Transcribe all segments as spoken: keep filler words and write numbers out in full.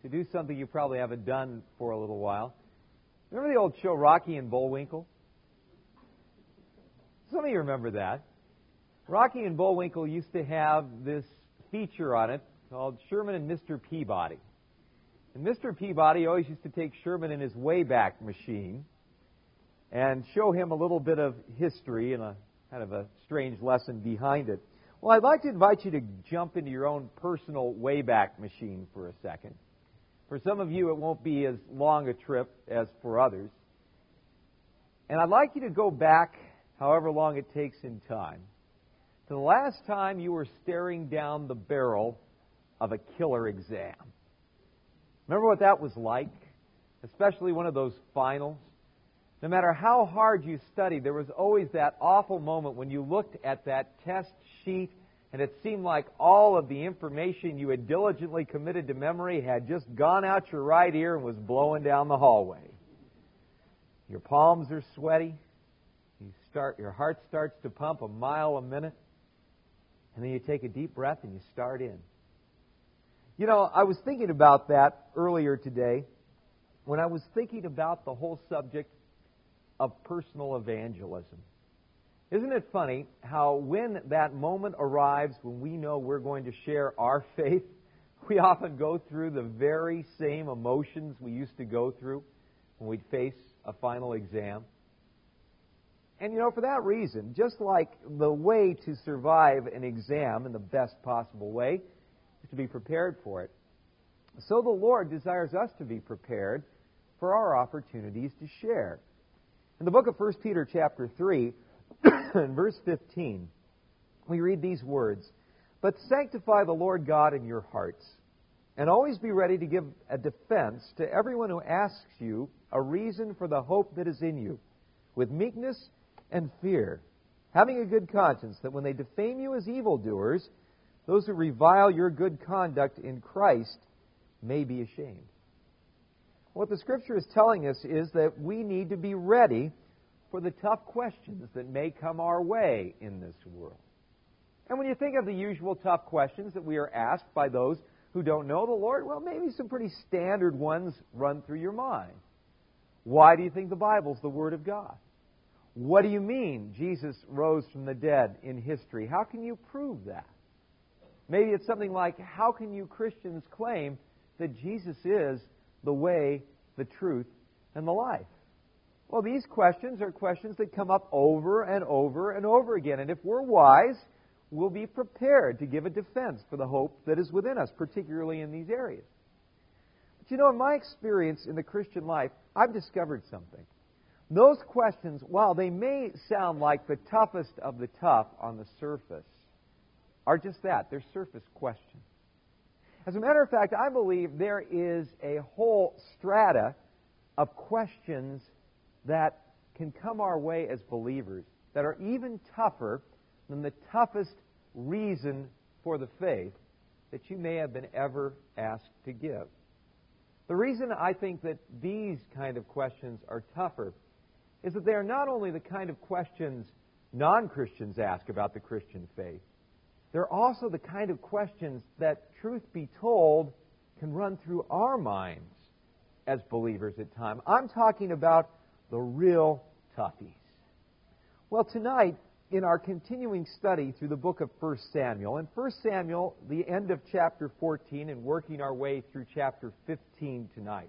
to do something you probably haven't done for a little while. Remember the old show Rocky and Bullwinkle? Some of you remember that. Rocky and Bullwinkle used to have this feature on it called Sherman and Mister Peabody. And Mister Peabody always used to take Sherman in his Wayback Machine and show him a little bit of history and a kind of a strange lesson behind it. Well, I'd like to invite you to jump into your own personal Wayback Machine for a second. For some of you, it won't be as long a trip as for others. And I'd like you to go back, however long it takes in time, to the last time you were staring down the barrel of a killer exam. Remember what that was like? Especially one of those finals. No matter how hard you studied, there was always that awful moment when you looked at that test sheet and it seemed like all of the information you had diligently committed to memory had just gone out your right ear and was blowing down the hallway. Your palms are sweaty. You start, your heart starts to pump a mile a minute. And then you take a deep breath and you start in. You know, I was thinking about that earlier today when I was thinking about the whole subject of personal evangelism. Isn't it funny how when that moment arrives when we know we're going to share our faith, we often go through the very same emotions we used to go through when we'd face a final exam? And you know, for that reason, just like the way to survive an exam in the best possible way is to be prepared for it, so the Lord desires us to be prepared for our opportunities to share. In the book of First Peter chapter three, in verse fifteen, we read these words, "But sanctify the Lord God in your hearts, and always be ready to give a defense to everyone who asks you a reason for the hope that is in you, with meekness and fear, having a good conscience, that when they defame you as evildoers, those who revile your good conduct in Christ may be ashamed." What the Scripture is telling us is that we need to be ready for the tough questions that may come our way in this world. And when you think of the usual tough questions that we are asked by those who don't know the Lord, well, maybe some pretty standard ones run through your mind. Why do you think the Bible's the Word of God? What do you mean Jesus rose from the dead in history? How can you prove that? Maybe it's something like, how can you Christians claim that Jesus is the way, the truth, and the life? Well, these questions are questions that come up over and over and over again. And if we're wise, we'll be prepared to give a defense for the hope that is within us, particularly in these areas. But you know, in my experience in the Christian life, I've discovered something. Those questions, while they may sound like the toughest of the tough on the surface, are just that. They're surface questions. As a matter of fact, I believe there is a whole strata of questions that can come our way as believers that are even tougher than the toughest reason for the faith that you may have been ever asked to give. The reason I think that these kind of questions are tougher is that they are not only the kind of questions non-Christians ask about the Christian faith, they're also the kind of questions that, truth be told, can run through our minds as believers at times. I'm talking about the real toughies. Well, tonight, in our continuing study through the book of First Samuel, in First Samuel, the end of chapter fourteen, and working our way through chapter fifteen tonight,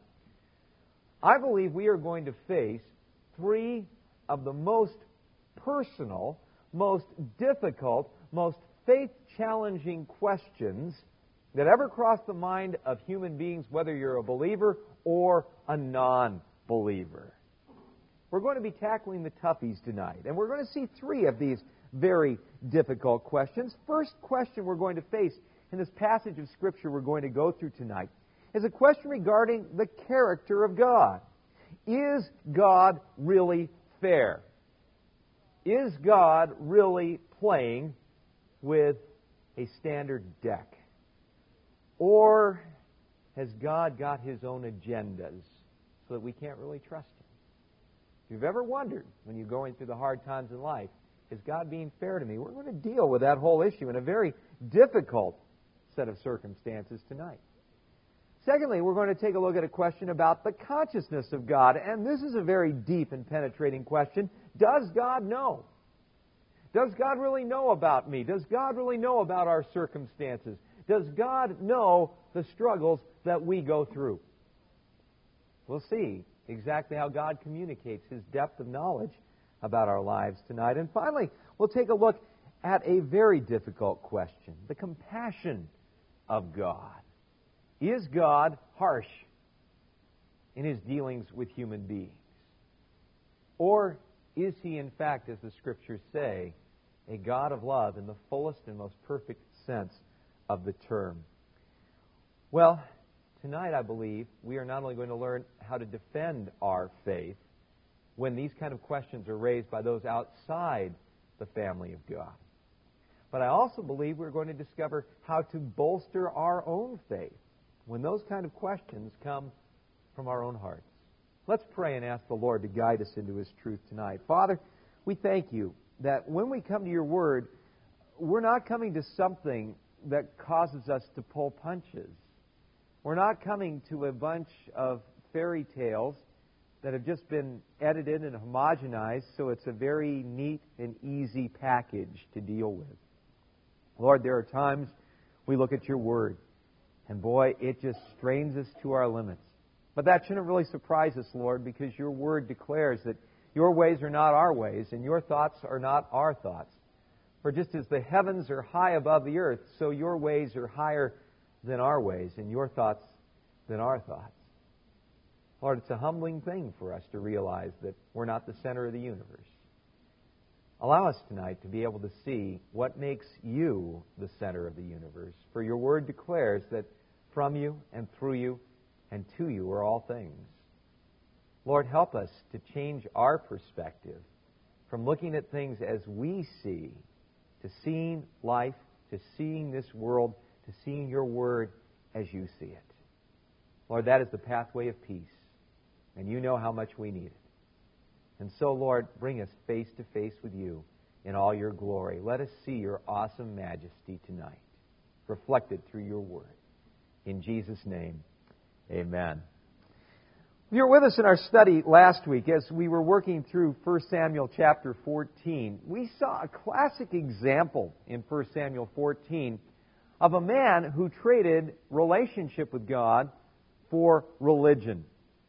I believe we are going to face three of the most personal, most difficult, most faith-challenging questions that ever crossed the mind of human beings, whether you're a believer or a non-believer. We're going to be tackling the toughies tonight, and we're going to see three of these very difficult questions. First question we're going to face in this passage of Scripture we're going to go through tonight is a question regarding the character of God. Is God really fair? Is God really playing with a standard deck? Or has God got His own agendas so that we can't really trust Him? If you've ever wondered, when you're going through the hard times in life, is God being fair to me? We're going to deal with that whole issue in a very difficult set of circumstances tonight. Secondly, we're going to take a look at a question about the consciousness of God. And this is a very deep and penetrating question. Does God know? Does God really know about me? Does God really know about our circumstances? Does God know the struggles that we go through? We'll see exactly how God communicates His depth of knowledge about our lives tonight. And finally, we'll take a look at a very difficult question, the compassion of God. Is God harsh in His dealings with human beings? Or is He, in fact, as the Scriptures say, a God of love in the fullest and most perfect sense of the term? Well, tonight I believe we are not only going to learn how to defend our faith when these kind of questions are raised by those outside the family of God, but I also believe we're going to discover how to bolster our own faith when those kind of questions come from our own hearts. Let's pray and ask the Lord to guide us into His truth tonight. Father, we thank You that when we come to Your Word, we're not coming to something that causes us to pull punches. We're not coming to a bunch of fairy tales that have just been edited and homogenized so it's a very neat and easy package to deal with. Lord, there are times we look at Your Word, and boy, it just strains us to our limits. But that shouldn't really surprise us, Lord, because Your Word declares that Your ways are not our ways, and Your thoughts are not our thoughts. For just as the heavens are high above the earth, so Your ways are higher than our ways, and Your thoughts than our thoughts. Lord, it's a humbling thing for us to realize that we're not the center of the universe. Allow us tonight to be able to see what makes You the center of the universe. For Your Word declares that from You and through You and to You are all things. Lord, help us to change our perspective from looking at things as we see, to seeing life, to seeing this world, to seeing Your Word as You see it. Lord, that is the pathway of peace, and You know how much we need it. And so, Lord, bring us face to face with You in all Your glory. Let us see Your awesome majesty tonight, reflected through Your Word. In Jesus' name, amen. You were with us in our study last week as we were working through First Samuel chapter fourteen. We saw a classic example in First Samuel fourteen of a man who traded relationship with God for religion.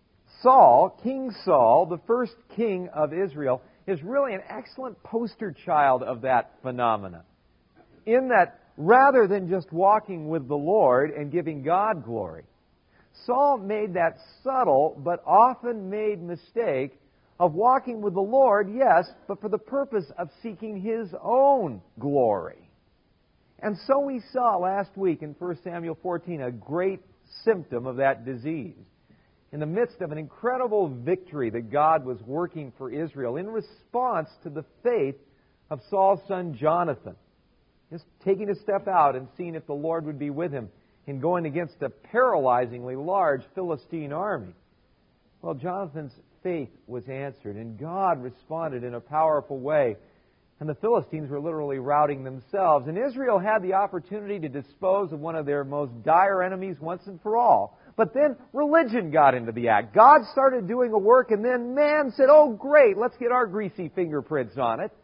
Saul, King Saul, the first king of Israel, is really an excellent poster child of that phenomena. In that, rather than just walking with the Lord and giving God glory, Saul made that subtle but often made mistake of walking with the Lord, yes, but for the purpose of seeking His own glory. And so we saw last week in First Samuel fourteen a great symptom of that disease. In the midst of an incredible victory that God was working for Israel in response to the faith of Saul's son Jonathan, just taking a step out and seeing if the Lord would be with him in going against a paralyzingly large Philistine army. Well, Jonathan's faith was answered, and God responded in a powerful way. And the Philistines were literally routing themselves. And Israel had the opportunity to dispose of one of their most dire enemies once and for all. But then religion got into the act. God started doing a work, and then man said, oh, great, let's get our greasy fingerprints on it.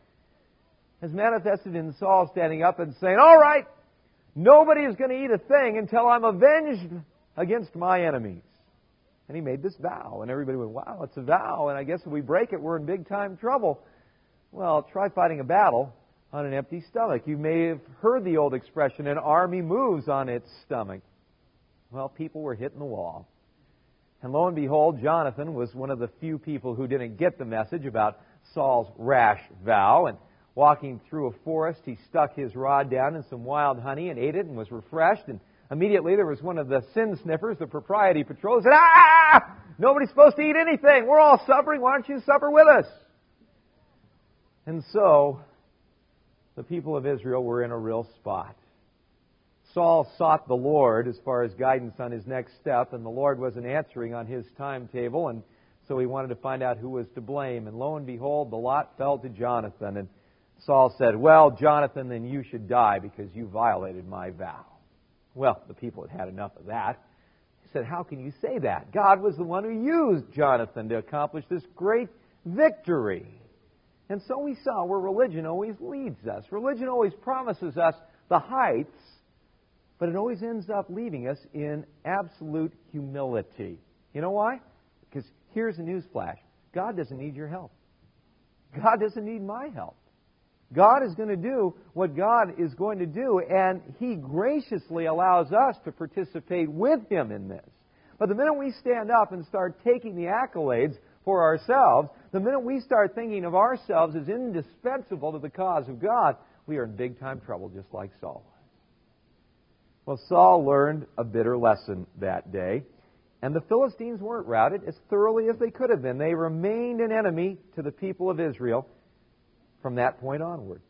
As manifested in Saul standing up and saying, all right, nobody is going to eat a thing until I'm avenged against my enemies. And he made this vow. And everybody went, wow, it's a vow. And I guess if we break it, we're in big time trouble. Well, try fighting a battle on an empty stomach. You may have heard the old expression, an army moves on its stomach. Well, people were hitting the wall. And lo and behold, Jonathan was one of the few people who didn't get the message about Saul's rash vow. And walking through a forest, he stuck his rod down in some wild honey and ate it and was refreshed. And immediately there was one of the sin sniffers, the propriety patrol, who said, ah! Nobody's supposed to eat anything. We're all suffering. Why don't you suffer with us? And so, the people of Israel were in a real spot. Saul sought the Lord as far as guidance on his next step, and the Lord wasn't answering on his timetable, and so he wanted to find out who was to blame. And lo and behold, the lot fell to Jonathan, and Saul said, well, Jonathan, then you should die because you violated my vow. Well, the people had had enough of that. said, how can you say that? God was the one who used Jonathan to accomplish this great victory. And so we saw where religion always leads us. Religion always promises us the heights, but it always ends up leaving us in absolute humility. You know why? Because here's a newsflash. God doesn't need your help. God doesn't need my help. God is going to do what God is going to do, and He graciously allows us to participate with Him in this. But the minute we stand up and start taking the accolades for ourselves, the minute we start thinking of ourselves as indispensable to the cause of God, we are in big-time trouble, just like Saul was. Well, Saul learned a bitter lesson that day, and the Philistines weren't routed as thoroughly as they could have been. They remained an enemy to the people of Israel from that point onward.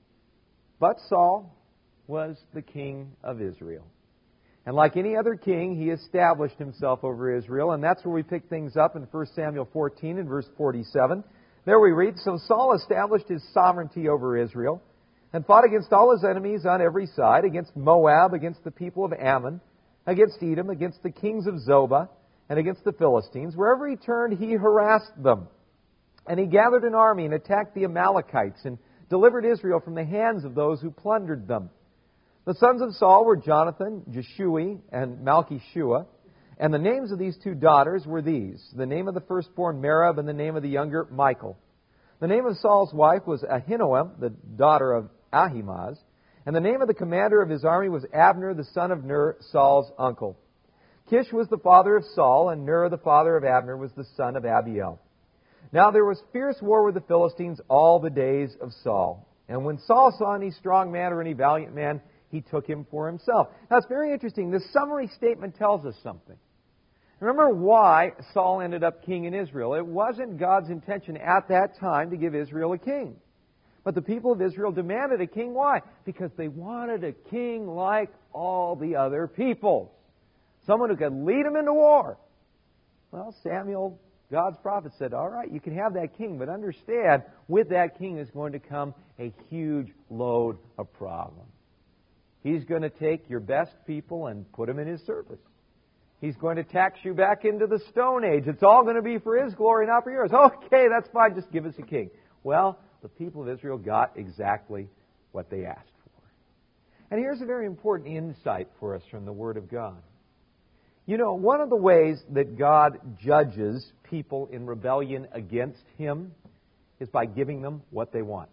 But Saul was the king of Israel. And like any other king, he established himself over Israel. And that's where we pick things up in First Samuel fourteen and verse forty-seven. There we read, So Saul established his sovereignty over Israel and fought against all his enemies on every side, against Moab, against the people of Ammon, against Edom, against the kings of Zobah, and against the Philistines. Wherever he turned, he harassed them. And he gathered an army and attacked the Amalekites and delivered Israel from the hands of those who plundered them. The sons of Saul were Jonathan, Jeshui, and Malchishua. And the names of these two daughters were these: the name of the firstborn Merab, and the name of the younger Michal. The name of Saul's wife was Ahinoam, the daughter of Ahimaaz. And the name of the commander of his army was Abner, the son of Ner, Saul's uncle. Kish was the father of Saul, and Ner, the father of Abner, was the son of Abiel. Now there was fierce war with the Philistines all the days of Saul. And when Saul saw any strong man or any valiant man, he took him for himself. Now it's very interesting. This summary statement tells us something. Remember why Saul ended up king in Israel. It wasn't God's intention at that time to give Israel a king. But the people of Israel demanded a king. Why? Because they wanted a king like all the other peoples. Someone who could lead them into war. Well, Samuel, God's prophet, said, all right, you can have that king, but understand, with that king is going to come a huge load of problems. He's going to take your best people and put them in His service. He's going to tax you back into the Stone Age. It's all going to be for His glory, not for yours. Okay, that's fine, just give us a king. Well, the people of Israel got exactly what they asked for. And here's a very important insight for us from the Word of God. You know, one of the ways that God judges people in rebellion against Him is by giving them what they want.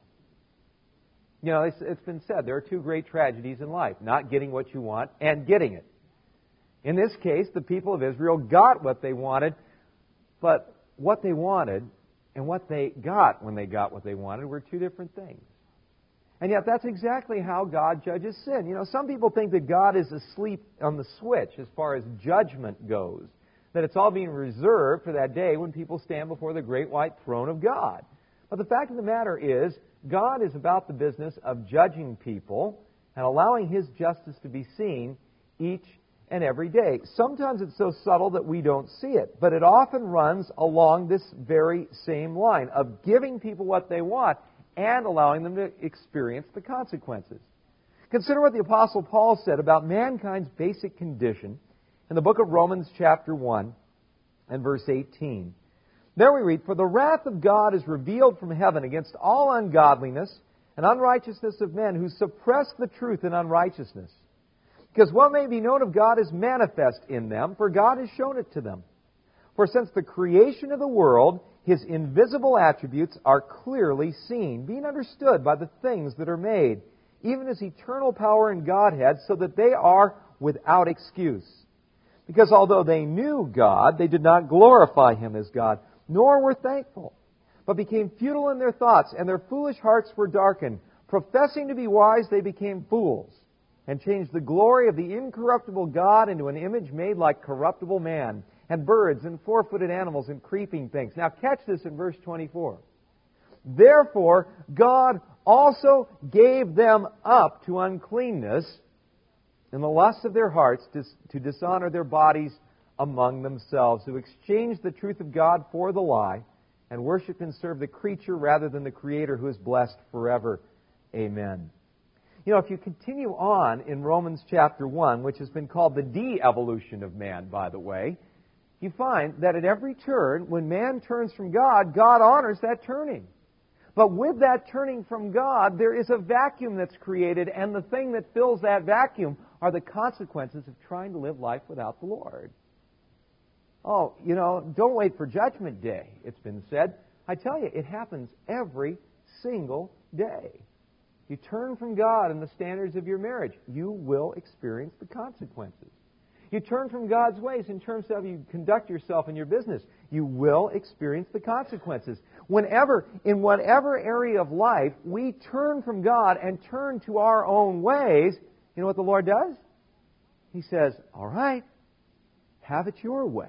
You know, it's, it's been said, there are two great tragedies in life: not getting what you want and getting it. In this case, the people of Israel got what they wanted, but what they wanted and what they got when they got what they wanted were two different things. And yet that's exactly how God judges sin. You know, some people think that God is asleep on the switch as far as judgment goes, that it's all being reserved for that day when people stand before the great white throne of God. But the fact of the matter is, God is about the business of judging people and allowing His justice to be seen each and every day. Sometimes it's so subtle that we don't see it, but it often runs along this very same line of giving people what they want and allowing them to experience the consequences. Consider what the Apostle Paul said about mankind's basic condition in the book of Romans chapter one and verse eighteen. There we read, For the wrath of God is revealed from heaven against all ungodliness and unrighteousness of men who suppress the truth in unrighteousness. Because what may be known of God is manifest in them, for God has shown it to them. For since the creation of the world, His invisible attributes are clearly seen, being understood by the things that are made, even His eternal power and Godhead, so that they are without excuse. Because although they knew God, they did not glorify Him as God, nor were thankful, but became futile in their thoughts, and their foolish hearts were darkened. Professing to be wise, they became fools, and changed the glory of the incorruptible God into an image made like corruptible man, and birds, and four-footed animals, and creeping things. Now catch this in verse twenty-four. Therefore, God also gave them up to uncleanness in the lust of their hearts to dishonor their bodies among themselves, who exchanged the truth of God for the lie, and worshiped and served the creature rather than the Creator, who is blessed forever. Amen. You know, if you continue on in Romans chapter one, which has been called the de-evolution of man, by the way, you find that at every turn, when man turns from God, God honors that turning. But with that turning from God, there is a vacuum that's created, and the thing that fills that vacuum are the consequences of trying to live life without the Lord. Oh, you know, don't wait for Judgment Day, it's been said. I tell you, it happens every single day. You turn from God and the standards of your marriage, you will experience the consequences. You turn from God's ways in terms of how you conduct yourself in your business, you will experience the consequences. Whenever, in whatever area of life, we turn from God and turn to our own ways, you know what the Lord does? He says, all right, have it your way.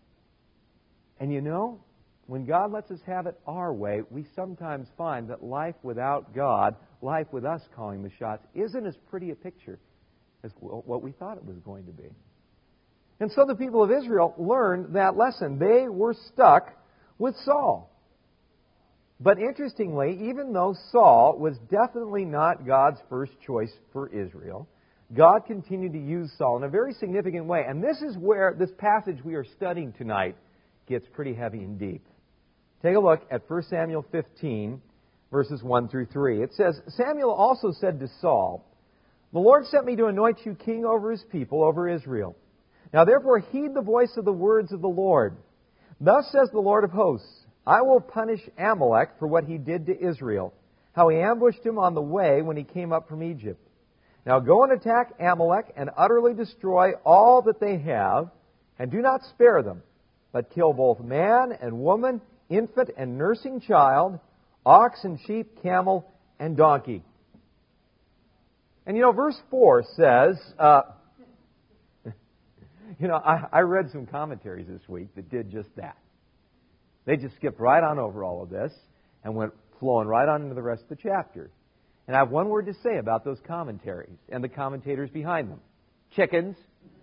And you know, when God lets us have it our way, we sometimes find that life without God, life with us calling the shots, isn't as pretty a picture as what we thought it was going to be. And so the people of Israel learned that lesson. They were stuck with Saul. But interestingly, even though Saul was definitely not God's first choice for Israel, God continued to use Saul in a very significant way. And this is where this passage we are studying tonight gets pretty heavy and deep. Take a look at First Samuel fifteen, verses one through three. It says, Samuel also said to Saul, the Lord sent me to anoint you king over His people, over Israel. Now therefore heed the voice of the words of the Lord. Thus says the Lord of hosts, I will punish Amalek for what he did to Israel, how he ambushed him on the way when he came up from Egypt. Now go and attack Amalek and utterly destroy all that they have, and do not spare them, but kill both man and woman, infant and nursing child, ox and sheep, camel and donkey. And you know, verse four says, uh, you know, I, I read some commentaries this week that did just that. They just skipped right on over all of this and went flowing right on into the rest of the chapter. And I have one word to say about those commentaries and the commentators behind them. Chickens.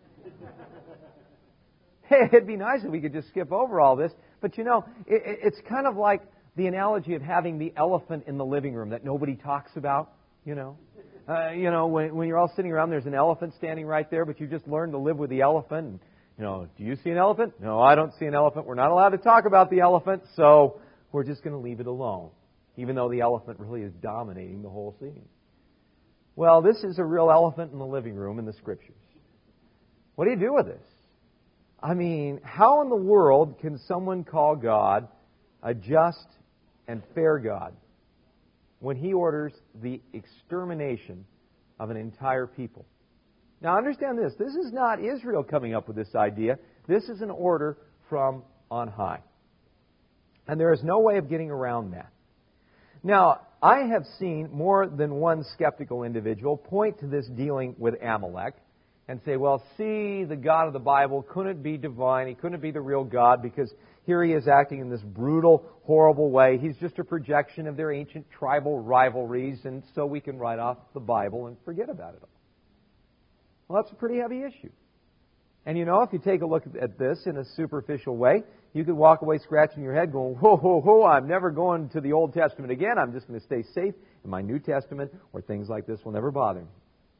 Hey, it'd be nice if we could just skip over all this. But you know, it, it's kind of like the analogy of having the elephant in the living room that nobody talks about, you know. Uh, you know, when, when you're all sitting around, there's an elephant standing right there, but you just learned to live with the elephant. And, you know, do you see an elephant? No, I don't see an elephant. We're not allowed to talk about the elephant, so we're just going to leave it alone, even though the elephant really is dominating the whole scene. Well, this is a real elephant in the living room in the Scriptures. What do you do with this? I mean, how in the world can someone call God a just and fair God when He orders the extermination of an entire people? Now understand this, this is not Israel coming up with this idea. This is an order from on high. And there is no way of getting around that. Now, I have seen more than one skeptical individual point to this dealing with Amalek and say, well, see, the God of the Bible couldn't be divine. He couldn't be the real God because here He is acting in this brutal, horrible way. He's just a projection of their ancient tribal rivalries, and so we can write off the Bible and forget about it all. Well, that's a pretty heavy issue. And you know, if you take a look at this in a superficial way, you could walk away scratching your head going, whoa, whoa, whoa, I'm never going to the Old Testament again. I'm just going to stay safe in my New Testament, or things like this will never bother me.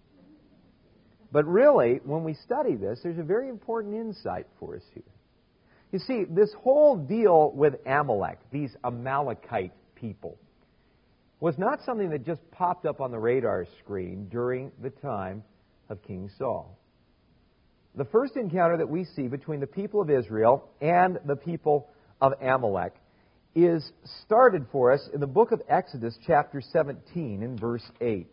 But really, when we study this, there's a very important insight for us here. You see, this whole deal with Amalek, these Amalekite people, was not something that just popped up on the radar screen during the time of King Saul. The first encounter that we see between the people of Israel and the people of Amalek is started for us in the book of Exodus chapter seventeen and verse eight.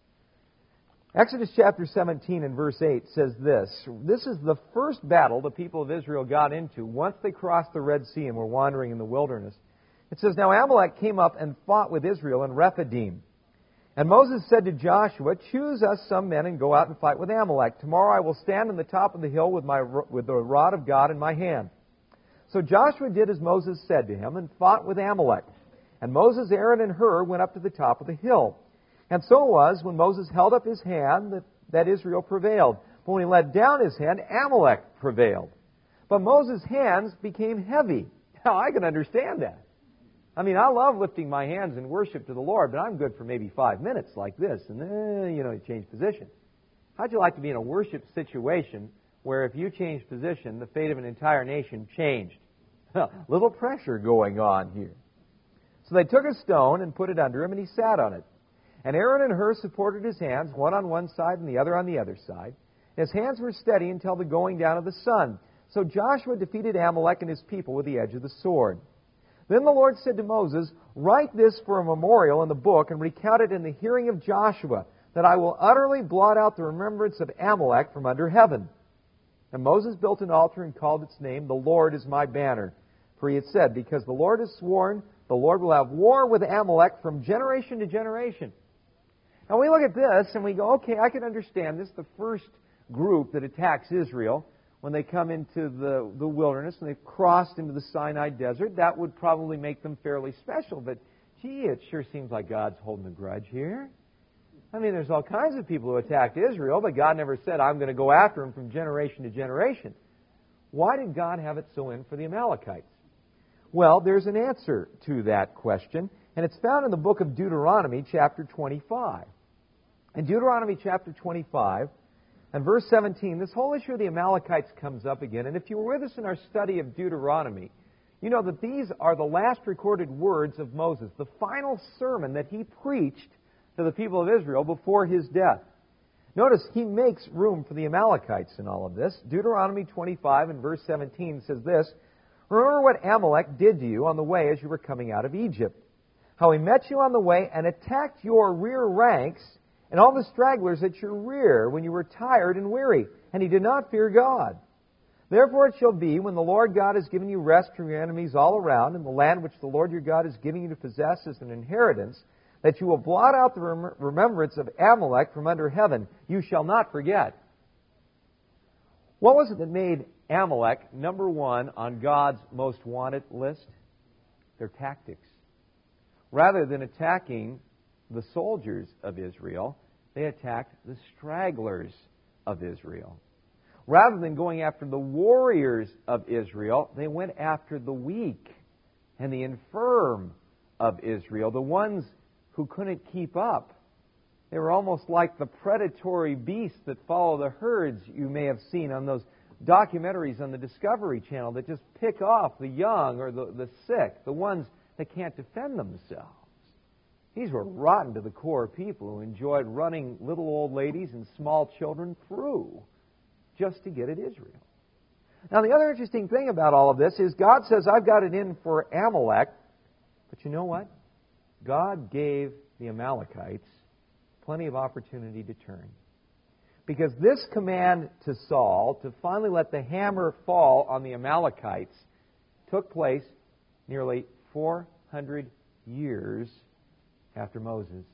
Exodus chapter seventeen and verse eight says this. This is the first battle the people of Israel got into once they crossed the Red Sea and were wandering in the wilderness. It says, Now Amalek came up and fought with Israel in Rephidim. And Moses said to Joshua, Choose us some men and go out and fight with Amalek. Tomorrow I will stand on the top of the hill with, my, with the rod of God in my hand. So Joshua did as Moses said to him and fought with Amalek. And Moses, Aaron, and Hur went up to the top of the hill. And so it was, when Moses held up his hand, that, that Israel prevailed. But when he let down his hand, Amalek prevailed. But Moses' hands became heavy. Now, I can understand that. I mean, I love lifting my hands in worship to the Lord, but I'm good for maybe five minutes like this, and then, you know, you change position. How'd you like to be in a worship situation where if you change position, the fate of an entire nation changed? Little pressure going on here. So they took a stone and put it under him, and he sat on it. And Aaron and Hur supported his hands, one on one side and the other on the other side. His hands were steady until the going down of the sun. So Joshua defeated Amalek and his people with the edge of the sword. Then the Lord said to Moses, "Write this for a memorial in the book and recount it in the hearing of Joshua, that I will utterly blot out the remembrance of Amalek from under heaven." And Moses built an altar and called its name, "The Lord is my banner." For he had said, "Because the Lord has sworn, the Lord will have war with Amalek from generation to generation." Now we look at this and we go, okay, I can understand this. The first group that attacks Israel, when they come into the, the wilderness and they've crossed into the Sinai desert, that would probably make them fairly special. But, gee, it sure seems like God's holding a grudge here. I mean, there's all kinds of people who attacked Israel, but God never said, "I'm going to go after them from generation to generation." Why did God have it so in for the Amalekites? Well, there's an answer to that question, and it's found in the book of Deuteronomy, chapter twenty-five. In Deuteronomy chapter twenty-five, and verse seventeen, this whole issue of the Amalekites comes up again. And if you were with us in our study of Deuteronomy, you know that these are the last recorded words of Moses, the final sermon that he preached to the people of Israel before his death. Notice he makes room for the Amalekites in all of this. Deuteronomy twenty-five and verse seventeen says this, "Remember what Amalek did to you on the way as you were coming out of Egypt, how he met you on the way and attacked your rear ranks and all the stragglers at your rear when you were tired and weary, and he did not fear God. Therefore it shall be, when the Lord God has given you rest from your enemies all around, in the land which the Lord your God is giving you to possess as an inheritance, that you will blot out the rem- remembrance of Amalek from under heaven. You shall not forget." What was it that made Amalek number one on God's most wanted list? Their tactics. Rather than attacking the soldiers of Israel, they attacked the stragglers of Israel. Rather than going after the warriors of Israel, they went after the weak and the infirm of Israel, the ones who couldn't keep up. They were almost like the predatory beasts that follow the herds you may have seen on those documentaries on the Discovery Channel that just pick off the young or the, the sick, the ones that can't defend themselves. These were rotten to the core people who enjoyed running little old ladies and small children through just to get at Israel. Now, the other interesting thing about all of this is God says, "I've got it in for Amalek," but you know what? God gave the Amalekites plenty of opportunity to turn. Because this command to Saul to finally let the hammer fall on the Amalekites took place nearly four hundred years after Moses.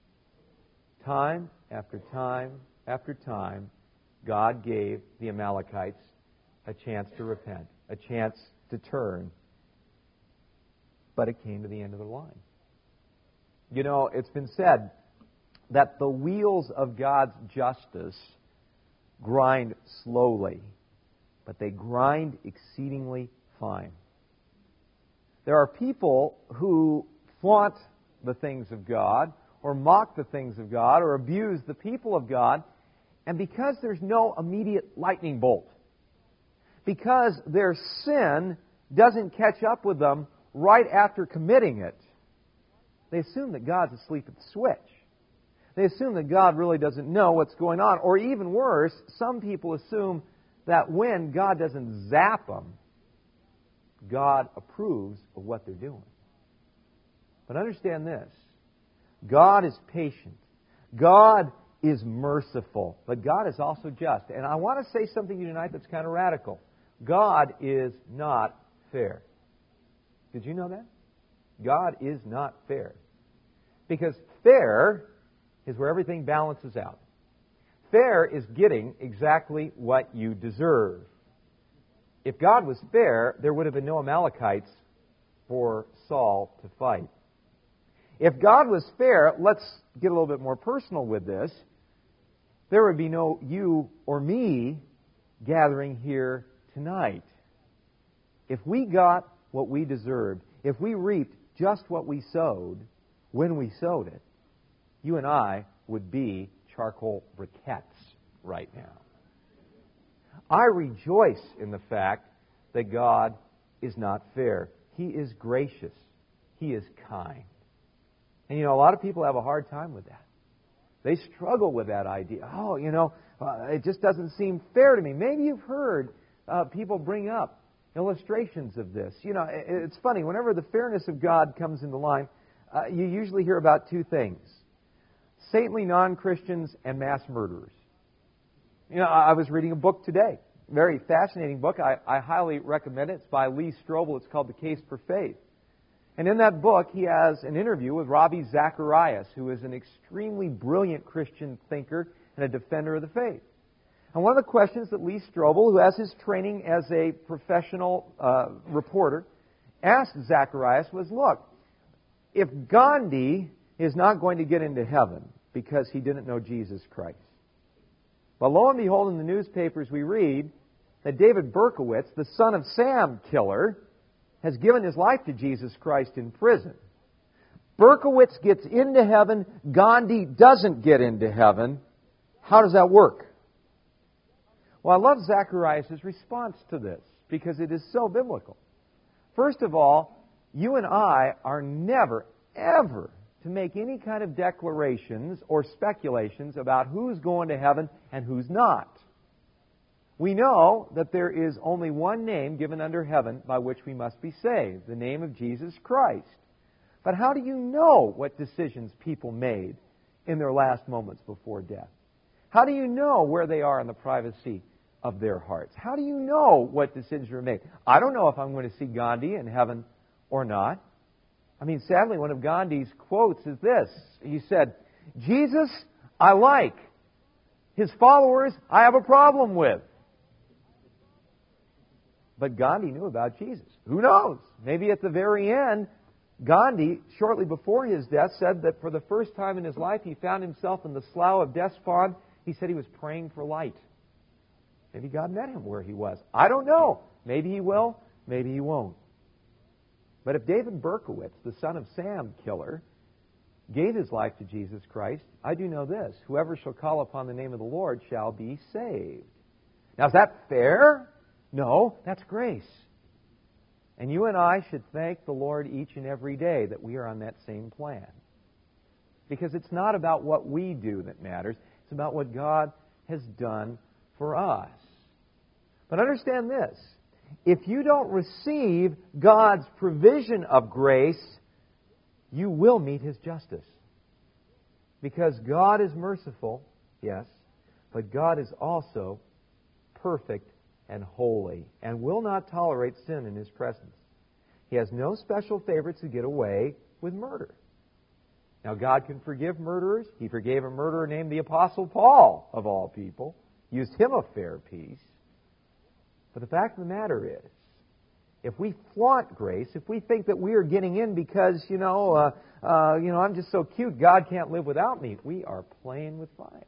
Time after time after time, God gave the Amalekites a chance to repent, a chance to turn. But it came to the end of the line. You know, it's been said that the wheels of God's justice grind slowly, but they grind exceedingly fine. There are people who flaunt the things of God, or mock the things of God, or abuse the people of God, and because there's no immediate lightning bolt, because their sin doesn't catch up with them right after committing it, they assume that God's asleep at the switch. They assume that God really doesn't know what's going on. Or even worse, some people assume that when God doesn't zap them, God approves of what they're doing. But understand this. God is patient. God is merciful. But God is also just. And I want to say something to you tonight that's kind of radical. God is not fair. Did you know that? God is not fair. Because fair is where everything balances out. Fair is getting exactly what you deserve. If God was fair, there would have been no Amalekites for Saul to fight. If God was fair, let's get a little bit more personal with this, there would be no you or me gathering here tonight. If we got what we deserved, if we reaped just what we sowed when we sowed it, you and I would be charcoal briquettes right now. I rejoice in the fact that God is not fair. He is gracious. He is kind. And you know, a lot of people have a hard time with that. They struggle with that idea. Oh, you know, uh, it just doesn't seem fair to me. Maybe you've heard uh, people bring up illustrations of this. You know, it, it's funny. Whenever the fairness of God comes into line, uh, you usually hear about two things: saintly non-Christians and mass murderers. You know, I, I was reading a book today. Very fascinating book. I, I highly recommend it. It's by Lee Strobel. It's called The Case for Faith. And in that book, he has an interview with Ravi Zacharias, who is an extremely brilliant Christian thinker and a defender of the faith. And one of the questions that Lee Strobel, who has his training as a professional uh, reporter, asked Zacharias was, look, if Gandhi is not going to get into heaven because he didn't know Jesus Christ, but lo and behold, in the newspapers we read that David Berkowitz, the son of Sam killer, has given his life to Jesus Christ in prison. Berkowitz gets into heaven. Gandhi doesn't get into heaven. How does that work? Well, I love Zacharias' response to this because it is so biblical. First of all, you and I are never, ever to make any kind of declarations or speculations about who's going to heaven and who's not. We know that there is only one name given under heaven by which we must be saved, the name of Jesus Christ. But how do you know what decisions people made in their last moments before death? How do you know where they are in the privacy of their hearts? How do you know what decisions were made? I don't know if I'm going to see Gandhi in heaven or not. I mean, sadly, one of Gandhi's quotes is this. He said, "Jesus, I like. His followers, I have a problem with." But Gandhi knew about Jesus. Who knows? Maybe at the very end, Gandhi, shortly before his death, said that for the first time in his life, he found himself in the Slough of Despond. He said he was praying for light. Maybe God met him where he was. I don't know. Maybe he will. Maybe he won't. But if David Berkowitz, the son of Sam killer, gave his life to Jesus Christ, I do know this: whoever shall call upon the name of the Lord shall be saved. Now, is that fair? No, that's grace. And you and I should thank the Lord each and every day that we are on that same plan. Because it's not about what we do that matters. It's about what God has done for us. But understand this: if you don't receive God's provision of grace, you will meet His justice. Because God is merciful, yes, but God is also perfect and holy, and will not tolerate sin in His presence. He has no special favorites who get away with murder. Now, God can forgive murderers. He forgave a murderer named the Apostle Paul, of all people. Used him a fair piece. But the fact of the matter is, if we flaunt grace, if we think that we are getting in because, you know, uh, uh, you know, I'm just so cute, God can't live without me, we are playing with fire.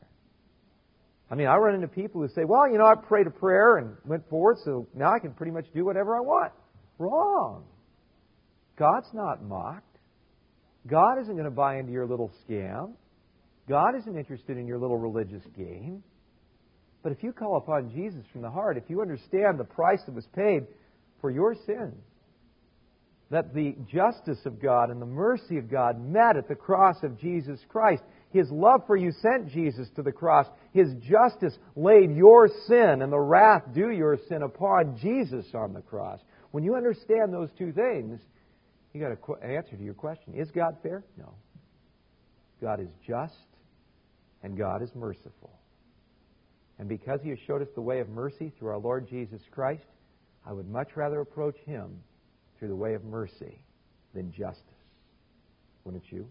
I mean, I run into people who say, well, you know, I prayed a prayer and went forward, so now I can pretty much do whatever I want. Wrong. God's not mocked. God isn't going to buy into your little scam. God isn't interested in your little religious game. But if you call upon Jesus from the heart, if you understand the price that was paid for your sins, that the justice of God and the mercy of God met at the cross of Jesus Christ, His love for you sent Jesus to the cross. His justice laid your sin and the wrath due your sin upon Jesus on the cross. When you understand those two things, you got an answer to your question. Is God fair? No. God is just and God is merciful. And because He has showed us the way of mercy through our Lord Jesus Christ, I would much rather approach Him through the way of mercy than justice. Wouldn't you?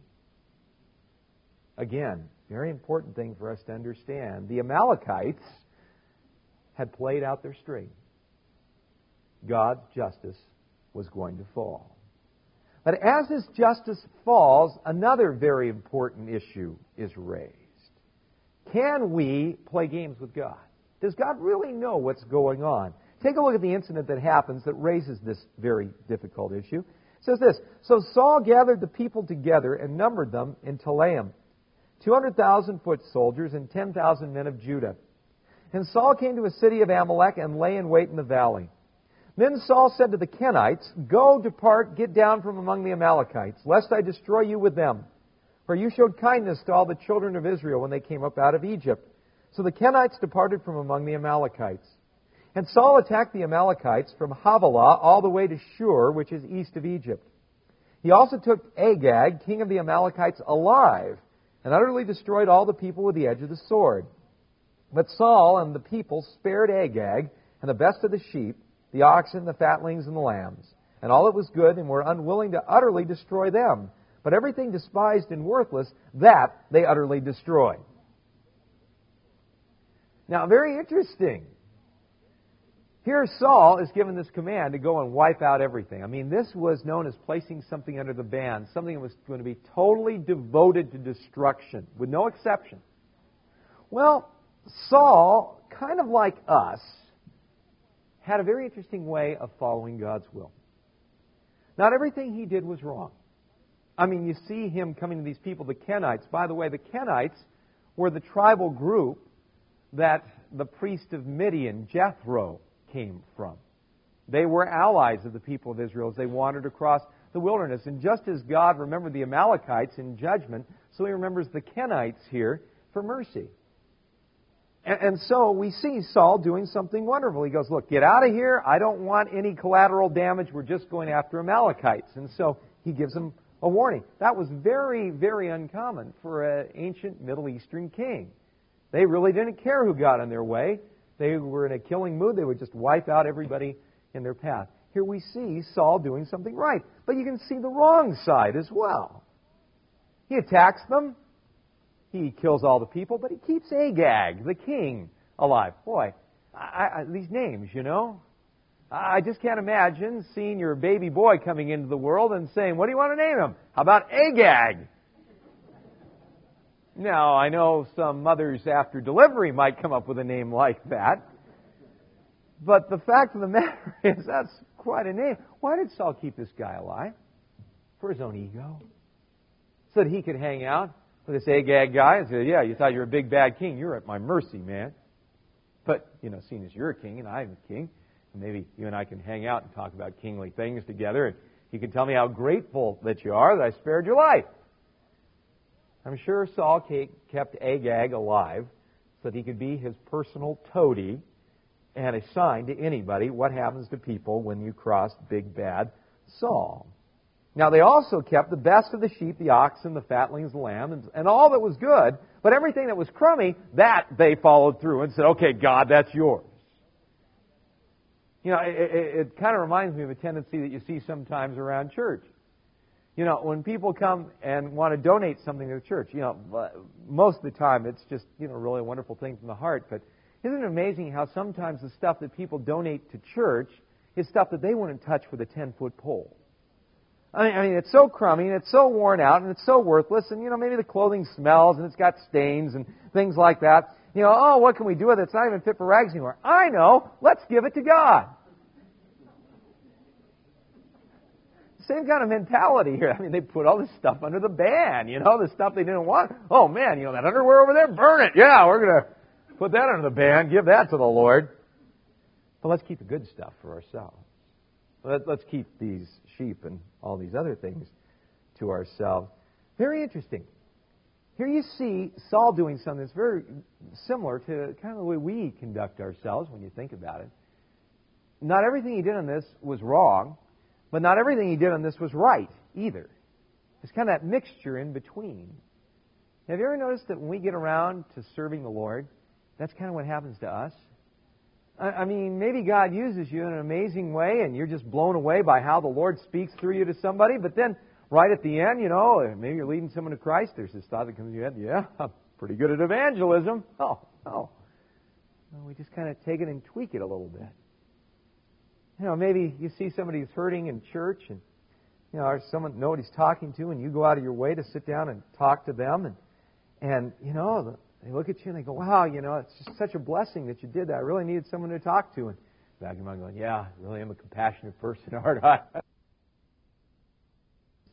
Again, very important thing for us to understand. The Amalekites had played out their string. God's justice was going to fall. But as His justice falls, another very important issue is raised. Can we play games with God? Does God really know what's going on? Take a look at the incident that happens that raises this very difficult issue. It says this, So Saul gathered the people together and numbered them in Telaim, two hundred thousand foot soldiers and ten thousand men of Judah. And Saul came to a city of Amalek and lay in wait in the valley. Then Saul said to the Kenites, Go, depart, get down from among the Amalekites, lest I destroy you with them. For you showed kindness to all the children of Israel when they came up out of Egypt. So the Kenites departed from among the Amalekites. And Saul attacked the Amalekites from Havilah all the way to Shur, which is east of Egypt. He also took Agag, king of the Amalekites, alive, and utterly destroyed all the people with the edge of the sword. But Saul and the people spared Agag and the best of the sheep, the oxen, the fatlings, and the lambs, and all that was good, and were unwilling to utterly destroy them. But everything despised and worthless, that they utterly destroyed. Now, very interesting. Here Saul is given this command to go and wipe out everything. I mean, this was known as placing something under the ban, something that was going to be totally devoted to destruction, with no exception. Well, Saul, kind of like us, had a very interesting way of following God's will. Not everything he did was wrong. I mean, you see him coming to these people, the Kenites. By the way, the Kenites were the tribal group that the priest of Midian, Jethro, came from. They were allies of the people of Israel as they wandered across the wilderness. And just as God remembered the Amalekites in judgment, so he remembers the Kenites here for mercy. And, and so we see Saul doing something wonderful. He goes, look, get out of here. I don't want any collateral damage. We're just going after Amalekites. And so he gives them a warning. That was very, very uncommon for an ancient Middle Eastern king. They really didn't care who got in their way. They were in a killing mood. They would just wipe out everybody in their path. Here we see Saul doing something right. But you can see the wrong side as well. He attacks them. He kills all the people, but he keeps Agag, the king, alive. Boy, I, I, these names, you know. I just can't imagine seeing your baby boy coming into the world and saying, what do you want to name him? How about Agag? Now, I know some mothers after delivery might come up with a name like that. But the fact of the matter is that's quite a name. Why did Saul keep this guy alive? For his own ego. So that he could hang out with this Agag guy and say, yeah, you thought you were a big bad king. You're at my mercy, man. But, you know, seeing as you're a king and I'm a king, maybe you and I can hang out and talk about kingly things together. And you can tell me how grateful that you are that I spared your life. I'm sure Saul kept Agag alive so that he could be his personal toady and a sign to anybody what happens to people when you cross big bad Saul. Now, they also kept the best of the sheep, the oxen, the fatlings, the lamb, and, and all that was good, but everything that was crummy, that they followed through and said, okay, God, that's yours. You know, it, it, it kind of reminds me of a tendency that you see sometimes around church. You know, when people come and want to donate something to the church, you know, most of the time it's just, you know, really a wonderful thing from the heart. But isn't it amazing how sometimes the stuff that people donate to church is stuff that they wouldn't touch with a ten-foot pole? I mean, I mean, it's so crummy and it's so worn out and it's so worthless. And, you know, maybe the clothing smells and it's got stains and things like that. You know, oh, what can we do with it? It's not even fit for rags anymore. I know. Let's give it to God. Same kind of mentality here. I mean, they put all this stuff under the ban, you know, the stuff they didn't want. Oh, man, you know, that underwear over there, burn it. Yeah, we're going to put that under the ban, give that to the Lord. But let's keep the good stuff for ourselves. Let, let's keep these sheep and all these other things to ourselves. Very interesting. Here you see Saul doing something that's very similar to kind of the way we conduct ourselves when you think about it. Not everything he did on this was wrong. But not everything he did on this was right either. It's kind of that mixture in between. Have you ever noticed that when we get around to serving the Lord, that's kind of what happens to us? I mean, maybe God uses you in an amazing way and you're just blown away by how the Lord speaks through you to somebody, but then right at the end, you know, maybe you're leading someone to Christ, there's this thought that comes to your head, yeah, I'm pretty good at evangelism. Oh, oh. Well, we just kind of take it and tweak it a little bit. You know, maybe you see somebody who's hurting in church and, you know, or someone know what he's talking to and you go out of your way to sit down and talk to them and, and you know, they look at you and they go, wow, you know, it's just such a blessing that you did that. I really needed someone to talk to. And back in my mind going, yeah, I really am a compassionate person, aren't I?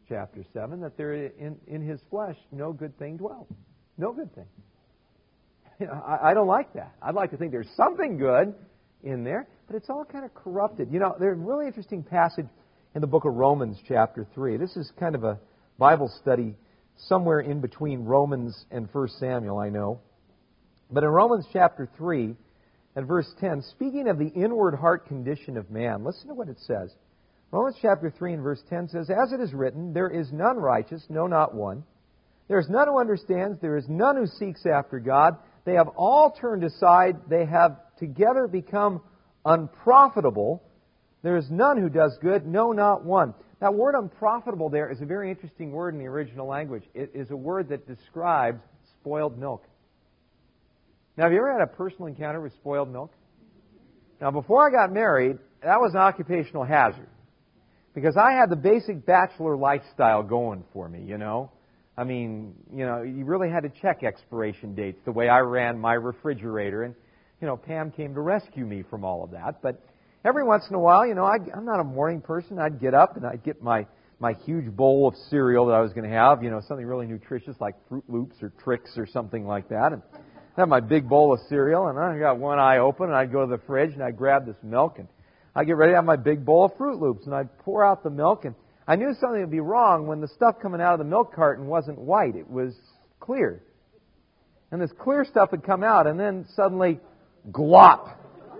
chapter seven, that there in, in his flesh no good thing dwells. No good thing. You know, I, I don't like that. I'd like to think there's something good in there, but it's all kind of corrupted. You know, there's a really interesting passage in the book of Romans chapter three. This is kind of a Bible study somewhere in between Romans and First Samuel, I know. But in Romans chapter three, at verse ten, speaking of the inward heart condition of man, listen to what it says. Romans chapter three and verse ten says, "As it is written, there is none righteous, no, not one. There is none who understands, there is none who seeks after God. They have all turned aside, they have together become unprofitable. There is none who does good, no, not one." That word unprofitable there is a very interesting word in the original language. It is a word that describes spoiled milk. Now, have you ever had a personal encounter with spoiled milk? Now, before I got married, that was an occupational hazard. Because I had the basic bachelor lifestyle going for me, you know. I mean, you know, you really had to check expiration dates the way I ran my refrigerator. And, you know, Pam came to rescue me from all of that. But every once in a while, you know, I'd, I'm not a morning person. I'd get up and I'd get my, my huge bowl of cereal that I was going to have, you know, something really nutritious like Fruit Loops or Trix or something like that. And I had my big bowl of cereal, and I got one eye open, and I'd go to the fridge, and I'd grab this milk, and I'd get ready to have my big bowl of Fruit Loops, and I'd pour out the milk, and I knew something would be wrong when the stuff coming out of the milk carton wasn't white. It was clear. And this clear stuff had come out, and then suddenly, glop.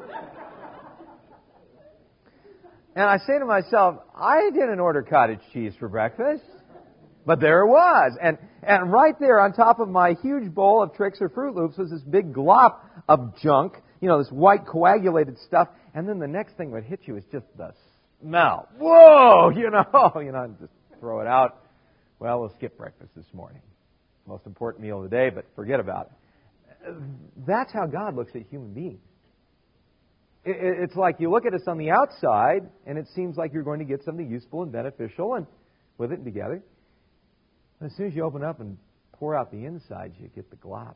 And I say to myself, I didn't order cottage cheese for breakfast. But there it was. And and right there on top of my huge bowl of Trix or Fruit Loops was this big glop of junk, you know, this white coagulated stuff. And then the next thing that hit you is just the smell. Whoa! You know, you know, just throw it out. Well, we'll skip breakfast this morning. Most important meal of the day, but forget about it. That's how God looks at human beings. It's like you look at us on the outside, and it seems like you're going to get something useful and beneficial, and with it together. As soon as you open up and pour out the insides, you get the glop.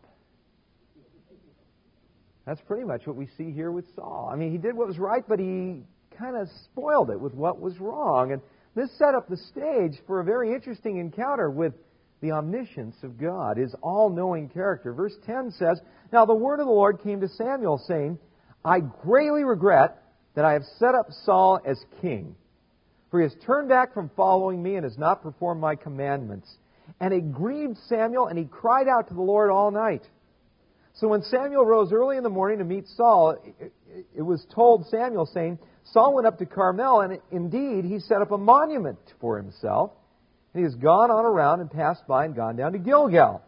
That's pretty much what we see here with Saul. I mean, he did what was right, but he kind of spoiled it with what was wrong. And this set up the stage for a very interesting encounter with the omniscience of God, His all-knowing character. Verse ten says, "Now the word of the Lord came to Samuel, saying, I greatly regret that I have set up Saul as king, for he has turned back from following me and has not performed my commandments. And it grieved Samuel, and he cried out to the Lord all night. So when Samuel rose early in the morning to meet Saul, it was told Samuel, saying, Saul went up to Carmel, and indeed he set up a monument for himself. And he has gone on around and passed by and gone down to Gilgal."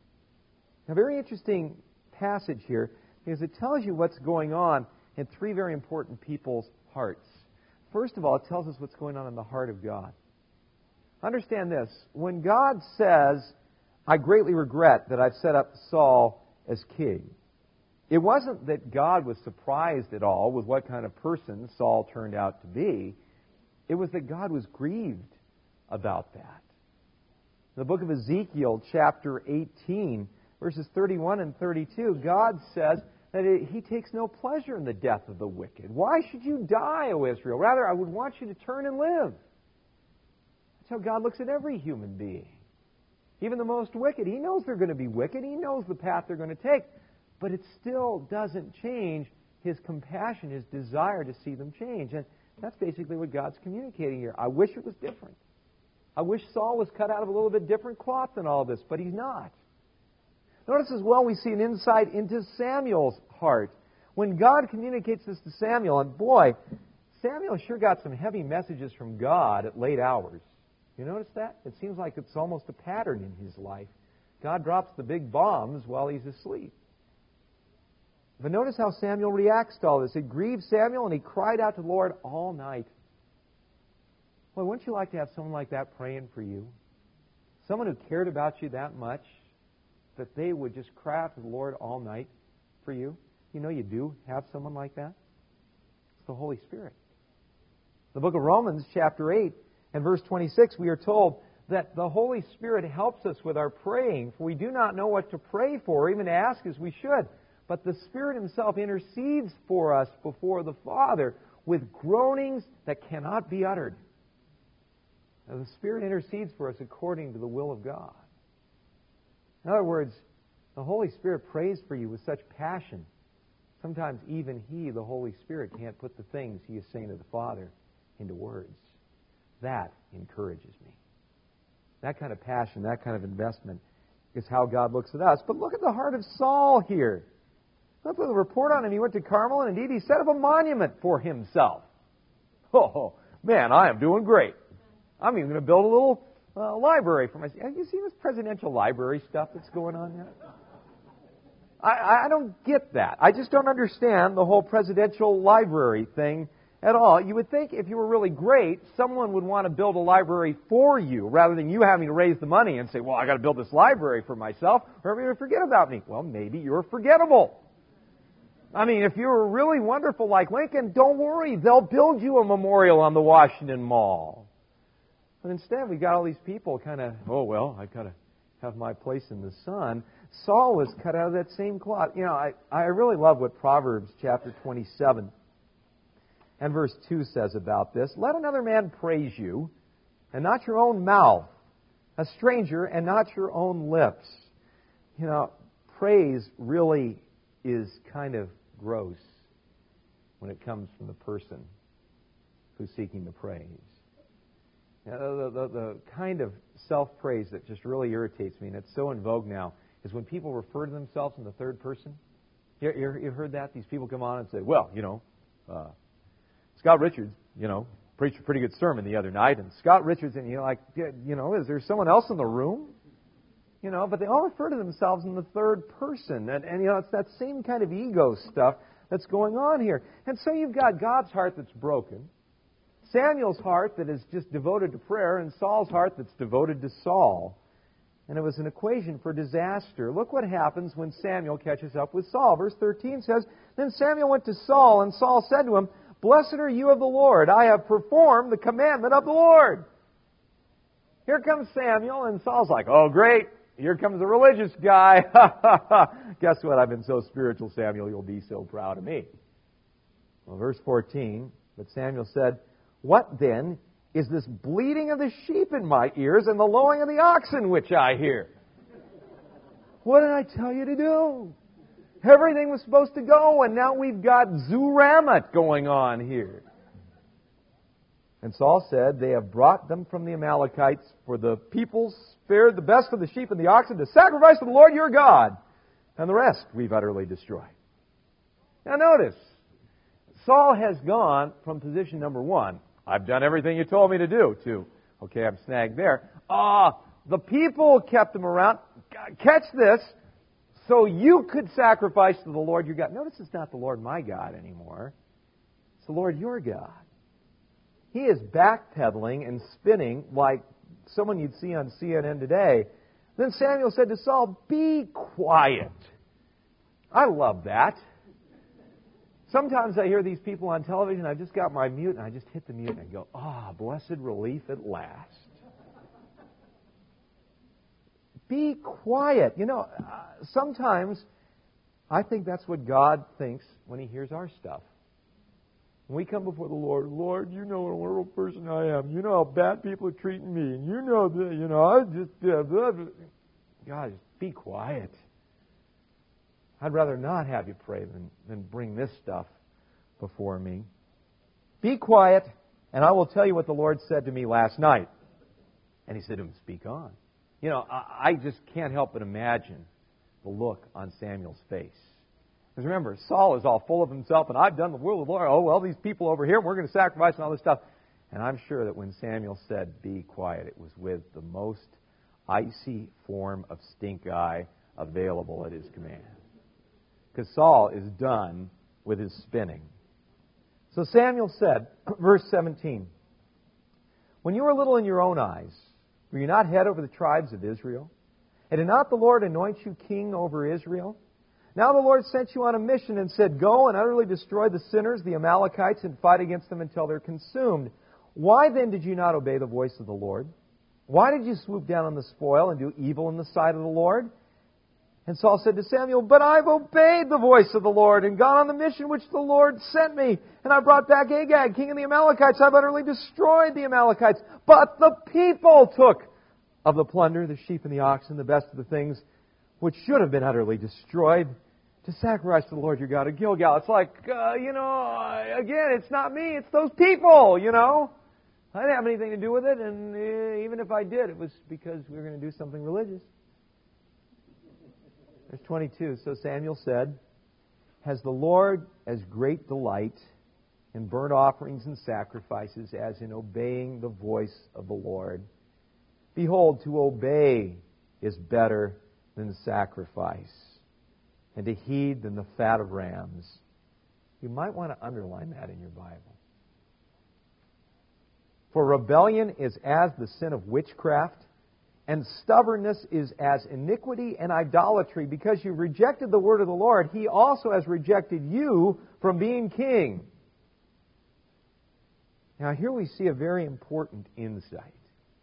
Now, very interesting passage here, because it tells you what's going on in three very important people's hearts. First of all, it tells us what's going on in the heart of God. Understand this. When God says, "I greatly regret that I've set up Saul as king," it wasn't that God was surprised at all with what kind of person Saul turned out to be. It was that God was grieved about that. In the book of Ezekiel, chapter eighteen, verses thirty-one and thirty-two, God says that it, He takes no pleasure in the death of the wicked. "Why should you die, O Israel? Rather, I would want you to turn and live." That's how God looks at every human being. Even the most wicked. He knows they're going to be wicked. He knows the path they're going to take. But it still doesn't change His compassion, His desire to see them change. And that's basically what God's communicating here. I wish it was different. I wish Saul was cut out of a little bit different cloth than all this, but he's not. Notice as well we see an insight into Samuel's heart. When God communicates this to Samuel, and boy, Samuel sure got some heavy messages from God at late hours. You notice that? It seems like it's almost a pattern in his life. God drops the big bombs while he's asleep. But notice how Samuel reacts to all this. It grieved Samuel, and he cried out to the Lord all night. Boy, wouldn't you like to have someone like that praying for you? Someone who cared about you that much that they would just cry out to the Lord all night for you? You know you do have someone like that. It's the Holy Spirit. The book of Romans, chapter eight, and verse twenty-six, we are told that the Holy Spirit helps us with our praying, for we do not know what to pray for, or even to ask as we should. But the Spirit Himself intercedes for us before the Father with groanings that cannot be uttered. Now, the Spirit intercedes for us according to the will of God. In other words, the Holy Spirit prays for you with such passion. Sometimes even He, the Holy Spirit, can't put the things He is saying to the Father into words. That encourages me. That kind of passion, that kind of investment is how God looks at us. But look at the heart of Saul here. Look at the report on him. He went to Carmel, and indeed he set up a monument for himself. Oh, man, I am doing great. I'm even going to build a little uh, library for myself. Have you seen this presidential library stuff that's going on yet? I, I don't get that. I just don't understand the whole presidential library thing at all. You would think if you were really great, someone would want to build a library for you rather than you having to raise the money and say, well, I got to build this library for myself or everybody will forget about me. Well, maybe you're forgettable. I mean, if you were really wonderful like Lincoln, don't worry. They'll build you a memorial on the Washington Mall. But instead, we got all these people kind of, oh, well, I got to have my place in the sun. Saul was cut out of that same cloth. You know, I, I really love what Proverbs chapter twenty-seven and verse two says about this. Let another man praise you, and not your own mouth, a stranger, and not your own lips. You know, praise really is kind of gross when it comes from the person who's seeking the praise. You know, the, the, the kind of self-praise that just really irritates me, and it's so in vogue now, is when people refer to themselves in the third person. You, you, you heard that? These people come on and say, well, you know, uh, Scott Richards, you know, preached a pretty good sermon the other night, and Scott Richards, and you're like, you know, is there someone else in the room? You know, but they all refer to themselves in the third person. And, and, you know, it's that same kind of ego stuff that's going on here. And so you've got God's heart that's broken, Samuel's heart that is just devoted to prayer, and Saul's heart that's devoted to Saul. And it was an equation for disaster. Look what happens when Samuel catches up with Saul. Verse thirteen says, Then Samuel went to Saul, and Saul said to him, Blessed are you of the Lord. I have performed the commandment of the Lord. Here comes Samuel, and Saul's like, oh, great. Here comes the religious guy. Guess what? I've been so spiritual, Samuel, you'll be so proud of me. Well, verse fourteen, but Samuel said, What then is this bleating of the sheep in my ears and the lowing of the oxen which I hear? What did I tell you to do? Everything was supposed to go, and now we've got Zoo-Ramat going on here. And Saul said, They have brought them from the Amalekites, for the people spared the best of the sheep and the oxen to sacrifice to the Lord your God, and the rest we've utterly destroyed. Now notice, Saul has gone from position number one, I've done everything you told me to do, to, okay, I'm snagged there. Ah, uh, the people kept him around. Catch this, so you could sacrifice to the Lord your God. Notice it's not the Lord my God anymore. It's the Lord your God. He is backpedaling and spinning like someone you'd see on C N N today. Then Samuel said to Saul, Be quiet. I love that. Sometimes I hear these people on television, I've just got my mute, and I just hit the mute, and I go, ah, oh, blessed relief at last. Be quiet. You know, uh, sometimes I think that's what God thinks when He hears our stuff. When we come before the Lord, Lord, you know what a wonderful person I am. You know how bad people are treating me. And you know that, you know, I just, uh, blah, blah. God, just be quiet. I'd rather not have you pray than, than bring this stuff before me. Be quiet, and I will tell you what the Lord said to me last night. And He said to him, Speak on. You know, I, I just can't help but imagine the look on Samuel's face. Because remember, Saul is all full of himself, and I've done the will of the Lord. Oh, well, these people over here, we're going to sacrifice and all this stuff. And I'm sure that when Samuel said, Be quiet, it was with the most icy form of stink eye available at his command. Because Saul is done with his spinning. So Samuel said, verse seventeen, When you were little in your own eyes, were you not head over the tribes of Israel? And did not the Lord anoint you king over Israel? Now the Lord sent you on a mission and said, Go and utterly destroy the sinners, the Amalekites, and fight against them until they're consumed. Why then did you not obey the voice of the Lord? Why did you swoop down on the spoil and do evil in the sight of the Lord? And Saul said to Samuel, "But I've obeyed the voice of the Lord and gone on the mission which the Lord sent me. And I brought back Agag, king of the Amalekites. I've utterly destroyed the Amalekites. But the people took of the plunder, the sheep and the oxen, the best of the things which should have been utterly destroyed, to sacrifice to the Lord your God at Gilgal." It's like, uh, you know, again, it's not me, it's those people, you know. I didn't have anything to do with it, and uh, even if I did, it was because we were going to do something religious. Verse twenty-two, so Samuel said, "Has the Lord as great delight in burnt offerings and sacrifices as in obeying the voice of the Lord? Behold, to obey is better than sacrifice, and to heed than the fat of rams." You might want to underline that in your Bible. "For rebellion is as the sin of witchcraft, and stubbornness is as iniquity and idolatry. Because you rejected the word of the Lord, He also has rejected you from being king." Now here we see a very important insight.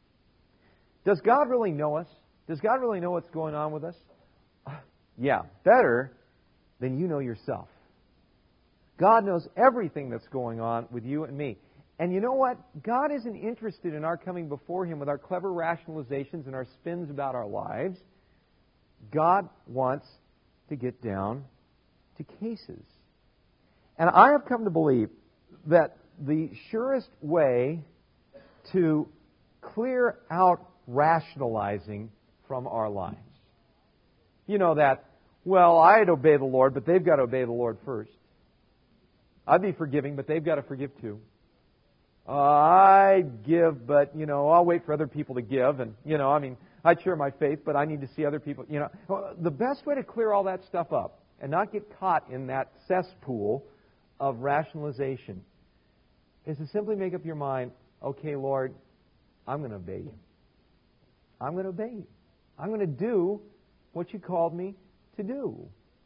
Does God really know us? Does God really know what's going on with us? Yeah, better than you know yourself. God knows everything that's going on with you and me. And you know what? God isn't interested in our coming before Him with our clever rationalizations and our spins about our lives. God wants to get down to cases. And I have come to believe that the surest way to clear out rationalizing from our lives. You know that, well, I'd obey the Lord, but they've got to obey the Lord first. I'd be forgiving, but they've got to forgive too. Uh, I give, but, you know, I'll wait for other people to give. And, you know, I mean, I share my faith, but I need to see other people. You know, the best way to clear all that stuff up and not get caught in that cesspool of rationalization is to simply make up your mind, okay, Lord, I'm going to obey you. I'm going to obey you. I'm going to do what you called me to do.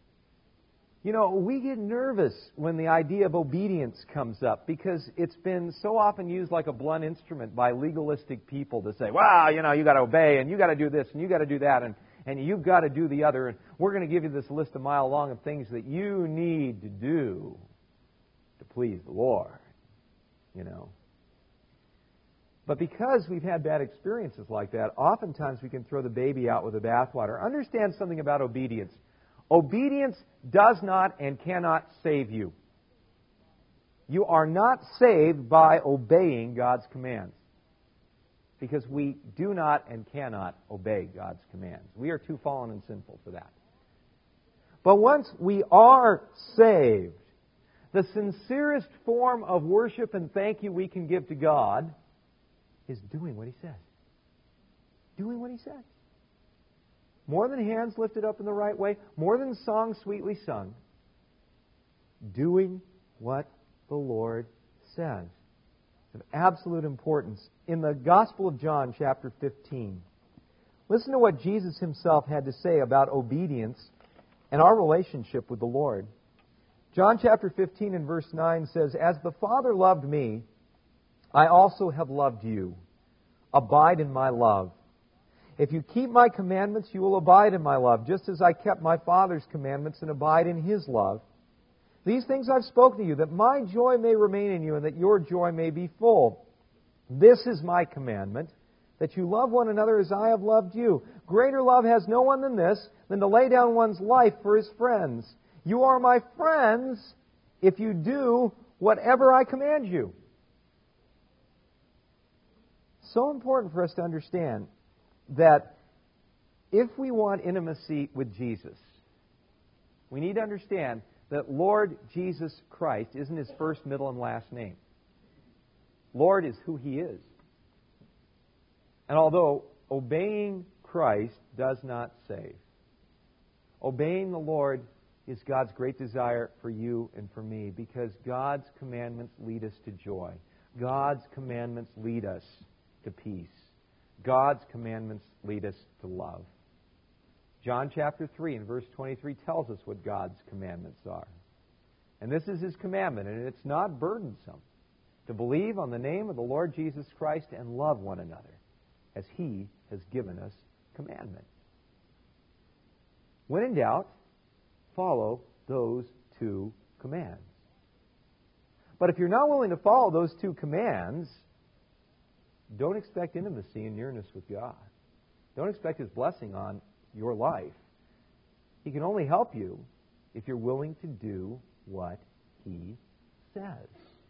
You know, we get nervous when the idea of obedience comes up because it's been so often used like a blunt instrument by legalistic people to say, well, you know, you got to obey and you got to do this and you got to do that and, and you've got to do the other and we're going to give you this list a mile long of things that you need to do to please the Lord, you know. But because we've had bad experiences like that, oftentimes we can throw the baby out with the bathwater. Understand something about obedience. Obedience does not and cannot save you. You are not saved by obeying God's commands. Because we do not and cannot obey God's commands. We are too fallen and sinful for that. But once we are saved, the sincerest form of worship and thank you we can give to God is doing what He says. Doing what He says. More than hands lifted up in the right way, more than songs sweetly sung, doing what the Lord says. Of absolute importance. In the Gospel of John, chapter fifteen, listen to what Jesus Himself had to say about obedience and our relationship with the Lord. John chapter fifteen and verse nine says, "As the Father loved me, I also have loved you. Abide in my love. If you keep my commandments, you will abide in my love, just as I kept my Father's commandments and abide in His love. These things I've spoken to you, that my joy may remain in you and that your joy may be full. This is my commandment, that you love one another as I have loved you. Greater love has no one than this, than to lay down one's life for his friends. You are my friends if you do whatever I command you." So important for us to understand that if we want intimacy with Jesus, we need to understand that Lord Jesus Christ isn't His first, middle, and last name. Lord is who He is. And although obeying Christ does not save, obeying the Lord is God's great desire for you and for me, because God's commandments lead us to joy. God's commandments lead us to peace. God's commandments lead us to love. John chapter three and verse twenty-three tells us what God's commandments are. And this is His commandment, and it's not burdensome, to believe on the name of the Lord Jesus Christ and love one another as He has given us commandment. When in doubt, follow those two commands. But if you're not willing to follow those two commands, don't expect intimacy and nearness with God. Don't expect His blessing on your life. He can only help you if you're willing to do what He says.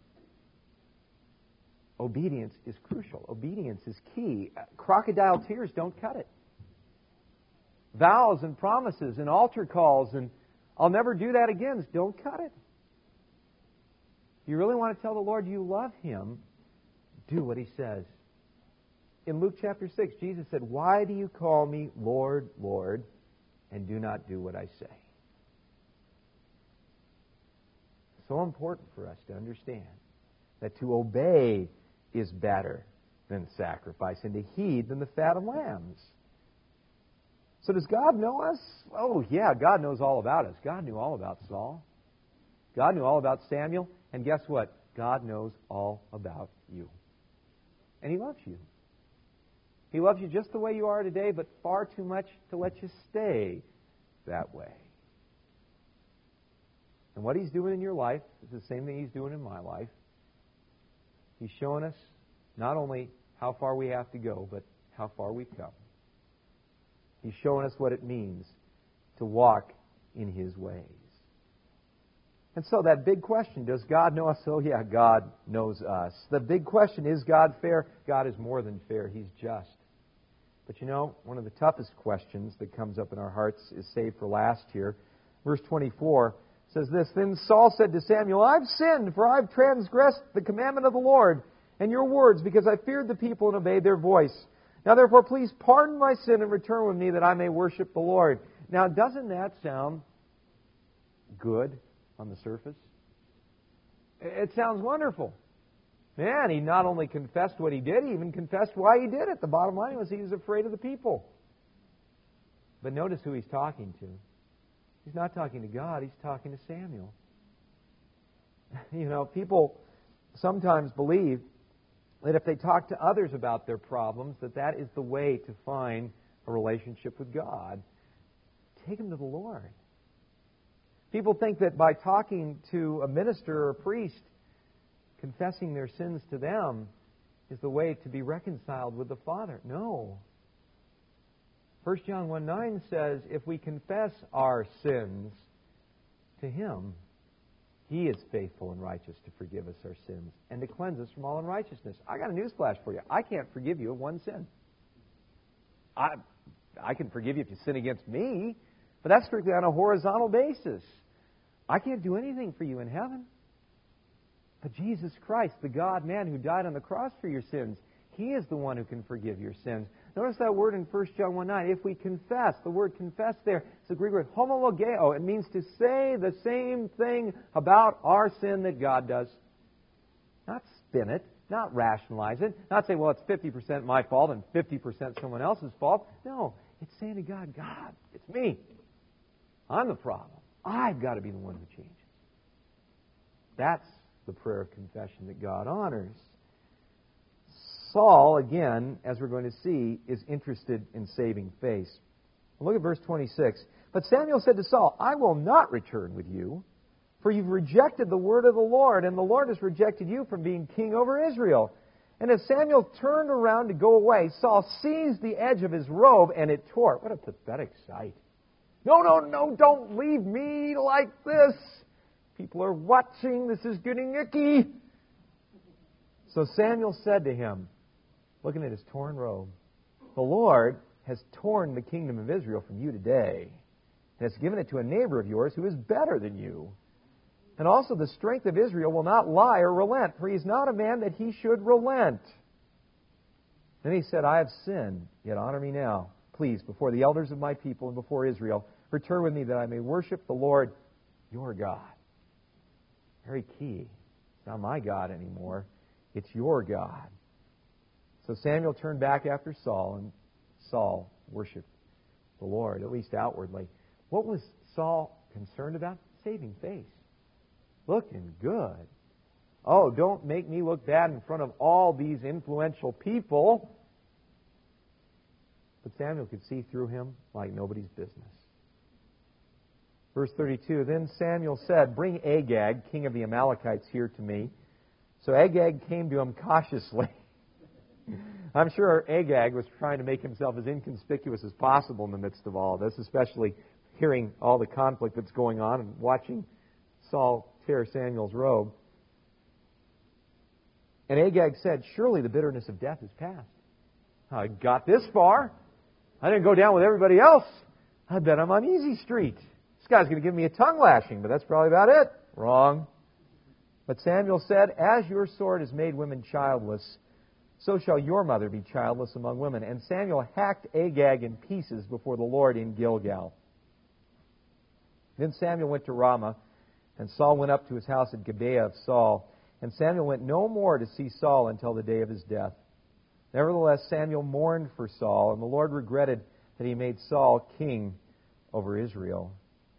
Obedience is crucial. Obedience is key. Crocodile tears don't cut it. Vows and promises and altar calls and I'll never do that again don't cut it. If you really want to tell the Lord you love Him, do what He says. In Luke chapter six, Jesus said, "Why do you call me Lord, Lord, and do not do what I say?" So important for us to understand that to obey is better than sacrifice, and to heed than the fat of lambs. So does God know us? Oh, yeah, God knows all about us. God knew all about Saul. God knew all about Samuel. And guess what? God knows all about you. And He loves you. He loves you just the way you are today, but far too much to let you stay that way. And what He's doing in your life is the same thing He's doing in my life. He's showing us not only how far we have to go, but how far we've come. He's showing us what it means to walk in His ways. And so that big question, does God know us? Oh, yeah, God knows us. The big question, is God fair? God is more than fair. He's just. But you know, one of the toughest questions that comes up in our hearts is saved for last here. Verse twenty-four says this, "Then Saul said to Samuel, I've sinned, for I've transgressed the commandment of the Lord and your words, because I feared the people and obeyed their voice. Now therefore, please pardon my sin and return with me that I may worship the Lord." Now, doesn't that sound good on the surface? It sounds wonderful. Man, he not only confessed what he did, he even confessed why he did it. The bottom line was he was afraid of the people. But notice who he's talking to. He's not talking to God, he's talking to Samuel. You know, people sometimes believe that if they talk to others about their problems, that that is the way to find a relationship with God. Take them to the Lord. People think that by talking to a minister or a priest, confessing their sins to them is the way to be reconciled with the Father. No. First John one nine says, if we confess our sins to Him, He is faithful and righteous to forgive us our sins and to cleanse us from all unrighteousness. I got a newsflash for you. I can't forgive you of one sin. I, I can forgive you if you sin against me, but that's strictly on a horizontal basis. I can't do anything for you in heaven. But Jesus Christ, the God-man who died on the cross for your sins, He is the one who can forgive your sins. Notice that word in First John one nine. If we confess, the word confess there, it's the Greek word homologeo. It means to say the same thing about our sin that God does. Not spin it, not rationalize it, not say, well, it's fifty percent my fault and fifty percent someone else's fault. No, it's saying to God, God, it's me. I'm the problem. I've got to be the one who changes. That's the prayer of confession that God honors. Saul, again, as we're going to see, is interested in saving face. Look at verse twenty-six. But Samuel said to Saul, I will not return with you, for you've rejected the word of the Lord, and the Lord has rejected you from being king over Israel. And as Samuel turned around to go away, Saul seized the edge of his robe, and it tore. What a pathetic sight. No, no, no, don't leave me like this. People are watching. This is getting icky. So Samuel said to him, looking at his torn robe, the Lord has torn the kingdom of Israel from you today, and has given it to a neighbor of yours who is better than you. And also the strength of Israel will not lie or relent, for he is not a man that he should relent. Then he said, I have sinned, yet honor me now, please, before the elders of my people and before Israel. Return with me that I may worship the Lord, your God. Very key. It's not my God anymore. It's your God. So Samuel turned back after Saul, and Saul worshipped the Lord, at least outwardly. What was Saul concerned about? Saving face. Looking good. Oh, don't make me look bad in front of all these influential people. But Samuel could see through him like nobody's business. Verse thirty-two, then Samuel said, bring Agag, king of the Amalekites, here to me. So Agag came to him cautiously. I'm sure Agag was trying to make himself as inconspicuous as possible in the midst of all of this, especially hearing all the conflict that's going on and watching Saul tear Samuel's robe. And Agag said, surely the bitterness of death is past. I got this far. I didn't go down with everybody else. I bet I'm on easy street. This guy's going to give me a tongue lashing, but that's probably about it. Wrong. But Samuel said, as your sword has made women childless, so shall your mother be childless among women. And Samuel hacked Agag in pieces before the Lord in Gilgal. Then Samuel went to Ramah, and Saul went up to his house at Gibeah of Saul. And Samuel went no more to see Saul until the day of his death. Nevertheless, Samuel mourned for Saul, and the Lord regretted that he made Saul king over Israel.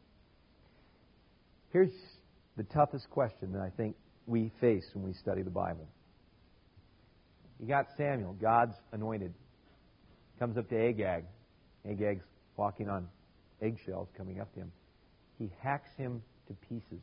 Here's the toughest question that I think we face when we study the Bible. You got Samuel, God's anointed. Comes up to Agag. Agag's walking on eggshells coming up to him. He hacks him to pieces.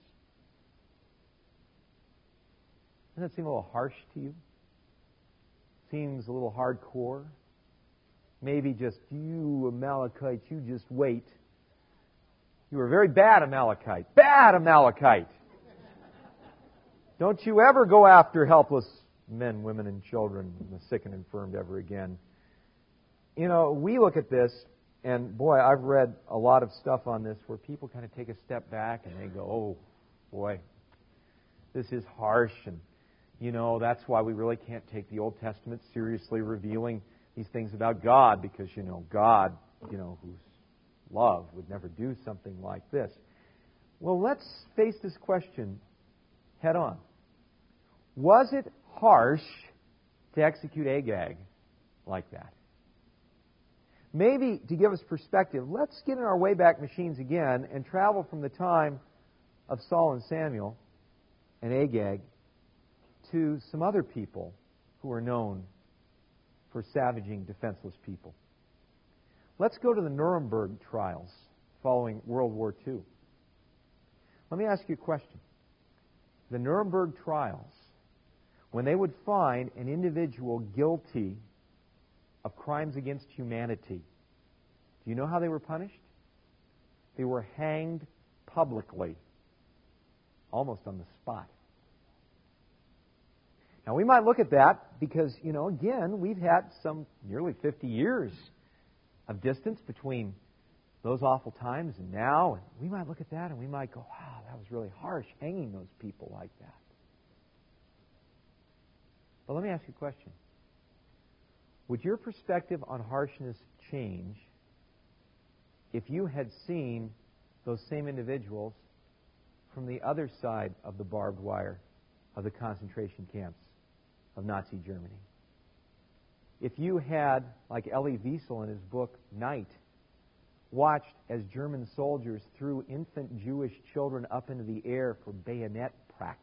Doesn't that seem a little harsh to you? Seems a little hardcore? Maybe just, you Amalekites, you just wait. You were a very bad Amalekite. Bad Amalekite! Don't you ever go after helpless men, women, and children, the sick and infirmed ever again. You know, we look at this, and boy, I've read a lot of stuff on this where people kind of take a step back and they go, oh, boy, this is harsh, and, you know, that's why we really can't take the Old Testament seriously revealing these things about God, because, you know, God, you know, who's love, would never do something like this. Well, let's face this question head on. Was it harsh to execute Agag like that? Maybe to give us perspective, let's get in our Wayback Machines again and travel from the time of Saul and Samuel and Agag to some other people who are known for savaging defenseless people. Let's go to the Nuremberg trials following World War Two. Let me ask you a question. The Nuremberg trials, when they would find an individual guilty of crimes against humanity, do you know how they were punished? They were hanged publicly, almost on the spot. Now, we might look at that because, you know, again, we've had some nearly fifty years of distance between those awful times and now. And we might look at that and we might go, wow, that was really harsh, hanging those people like that. But let me ask you a question. Would your perspective on harshness change if you had seen those same individuals from the other side of the barbed wire of the concentration camps of Nazi Germany? If you had, like Elie Wiesel in his book, Night, watched as German soldiers threw infant Jewish children up into the air for bayonet practice.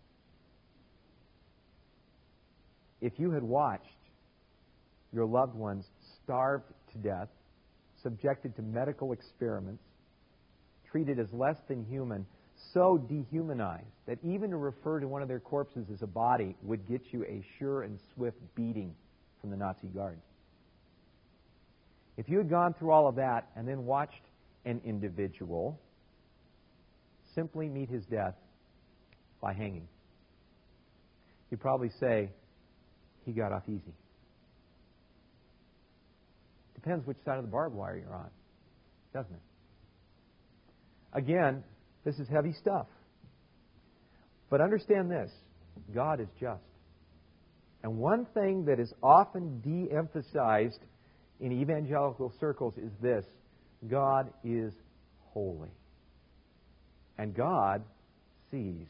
If you had watched your loved ones starved to death, subjected to medical experiments, treated as less than human, so dehumanized that even to refer to one of their corpses as a body would get you a sure and swift beating from the Nazi guards. If you had gone through all of that and then watched an individual simply meet his death by hanging, you'd probably say he got off easy. Depends which side of the barbed wire you're on, doesn't it? Again, this is heavy stuff. But understand this, God is just. And one thing that is often de-emphasized in evangelical circles is this: God is holy. And God sees.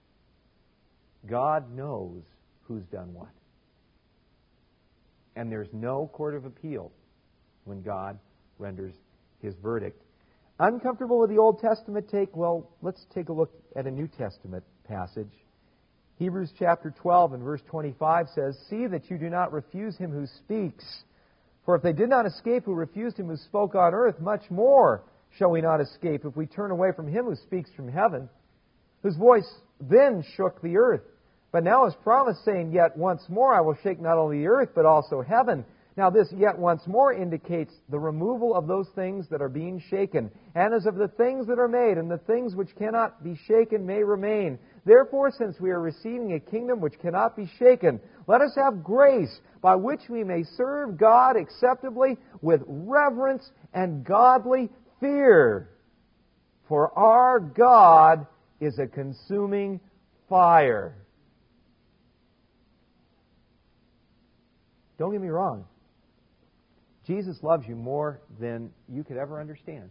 God knows who's done what. And there's no court of appeal when God renders His verdict. Uncomfortable with the Old Testament take? Well, let's take a look at a New Testament passage. Hebrews chapter twelve and verse twenty-five says, "See that you do not refuse him who speaks. For if they did not escape who refused him who spoke on earth, much more shall we not escape if we turn away from him who speaks from heaven, whose voice then shook the earth? But now is promised, saying, Yet once more I will shake not only the earth, but also heaven. Now this yet once more indicates the removal of those things that are being shaken, and as of the things that are made, and the things which cannot be shaken may remain. Therefore, since we are receiving a kingdom which cannot be shaken, let us have grace by which we may serve God acceptably with reverence and godly fear. For our God is a consuming fire. Don't get me wrong. Jesus loves you more than you could ever understand.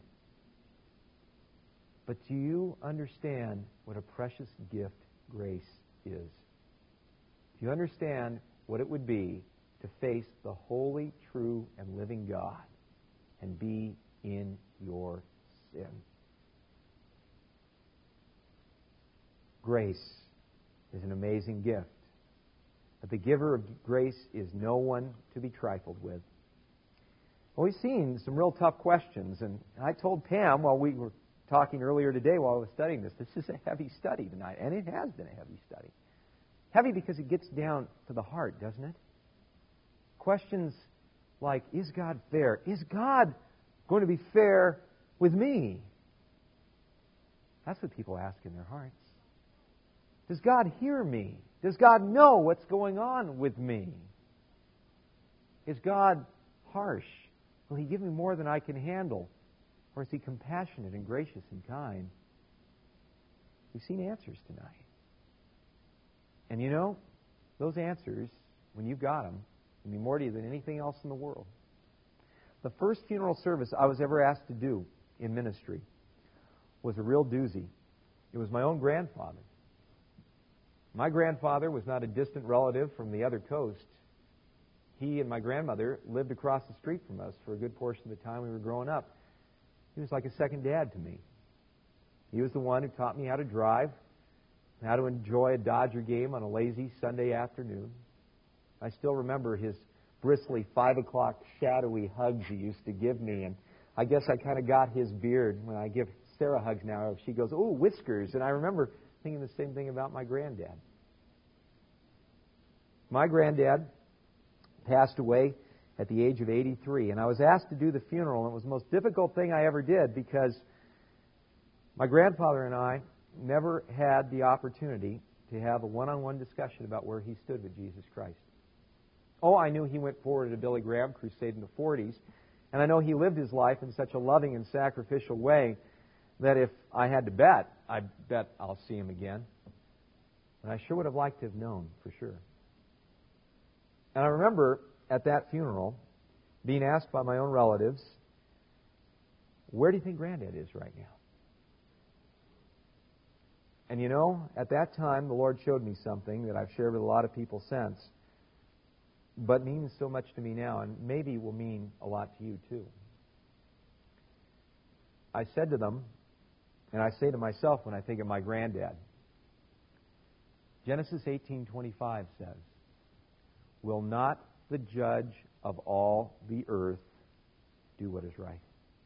But do you understand what a precious gift grace is? Do you understand what it would be to face the holy, true, and living God and be in your sin? Grace is an amazing gift. But the giver of grace is no one to be trifled with. Well, we've seen some real tough questions, and I told Pam while we were talking earlier today while I was studying this, this is a heavy study tonight, and it has been a heavy study. Heavy because it gets down to the heart, doesn't it? Questions like, is God fair? Is God going to be fair with me? That's what people ask in their hearts. Does God hear me? Does God know what's going on with me? Is God harsh? Will He give me more than I can handle? Or is He compassionate and gracious and kind? We've seen answers tonight. And you know, those answers, when you've got them, can be more to you than anything else in the world. The first funeral service I was ever asked to do in ministry was a real doozy. It was my own grandfather. My grandfather was not a distant relative from the other coast. He and my grandmother lived across the street from us for a good portion of the time we were growing up. He was like a second dad to me. He was the one who taught me how to drive, how to enjoy a Dodger game on a lazy Sunday afternoon. I still remember his bristly five o'clock shadowy hugs he used to give me, and I guess I kind of got his beard. When I give Sarah hugs now, she goes, "Oh, whiskers," and I remember thinking the same thing about my granddad. My granddad passed away at the age of eighty-three, and I was asked to do the funeral, and it was the most difficult thing I ever did because my grandfather and I never had the opportunity to have a one-on-one discussion about where he stood with Jesus Christ. Oh, I knew he went forward at a Billy Graham crusade in the forties, and I know he lived his life in such a loving and sacrificial way that if I had to bet, I bet I'll see him again. And I sure would have liked to have known, for sure. And I remember at that funeral being asked by my own relatives, where do you think Granddad is right now? And you know, at that time, the Lord showed me something that I've shared with a lot of people since, but means so much to me now, and maybe will mean a lot to you too. I said to them, and I say to myself when I think of my granddad, Genesis eighteen twenty-five says, "Will not the judge of all the earth do what is right?"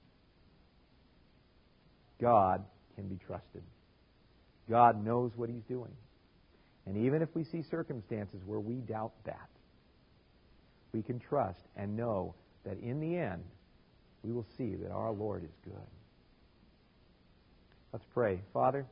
God can be trusted. God knows what He's doing. And even if we see circumstances where we doubt that, we can trust and know that in the end, we will see that our Lord is good. Let's pray. Father,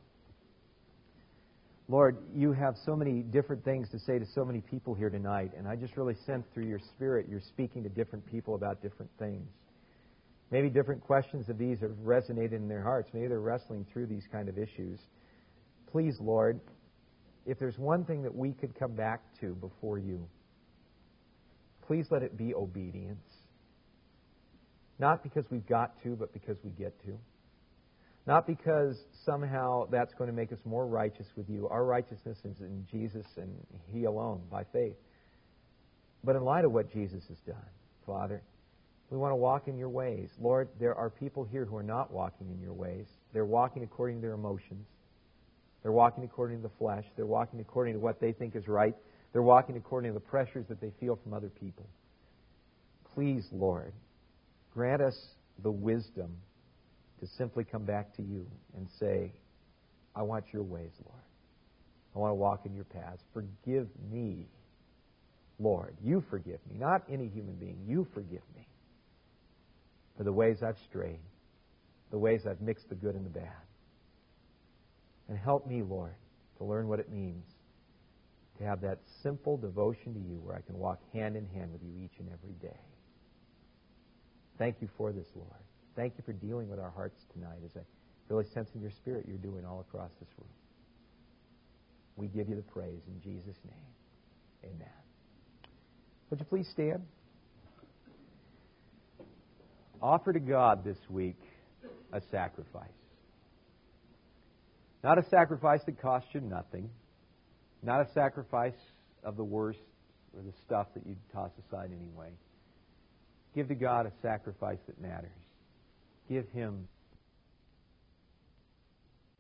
Lord, you have so many different things to say to so many people here tonight, and I just really sense through your Spirit you're speaking to different people about different things. Maybe different questions of these have resonated in their hearts. Maybe they're wrestling through these kind of issues. Please, Lord, if there's one thing that we could come back to before you, please let it be obedience. Not because we've got to, but because we get to. Not because somehow that's going to make us more righteous with you. Our righteousness is in Jesus and He alone, by faith. But in light of what Jesus has done, Father, we want to walk in your ways. Lord, there are people here who are not walking in your ways. They're walking according to their emotions. They're walking according to the flesh. They're walking according to what they think is right. They're walking according to the pressures that they feel from other people. Please, Lord, grant us the wisdom to simply come back to you and say, I want your ways, Lord. I want to walk in your paths. Forgive me, Lord. You forgive me. Not any human being. You forgive me for the ways I've strayed, the ways I've mixed the good and the bad. And help me, Lord, to learn what it means to have that simple devotion to you where I can walk hand in hand with you each and every day. Thank you for this, Lord. Thank you for dealing with our hearts tonight as I really sense in your spirit you're doing all across this room. We give you the praise in Jesus' name. Amen. Would you please stand? Offer to God this week a sacrifice. Not a sacrifice that costs you nothing. Not a sacrifice of the worst or the stuff that you'd toss aside anyway. Give to God a sacrifice that matters. Give Him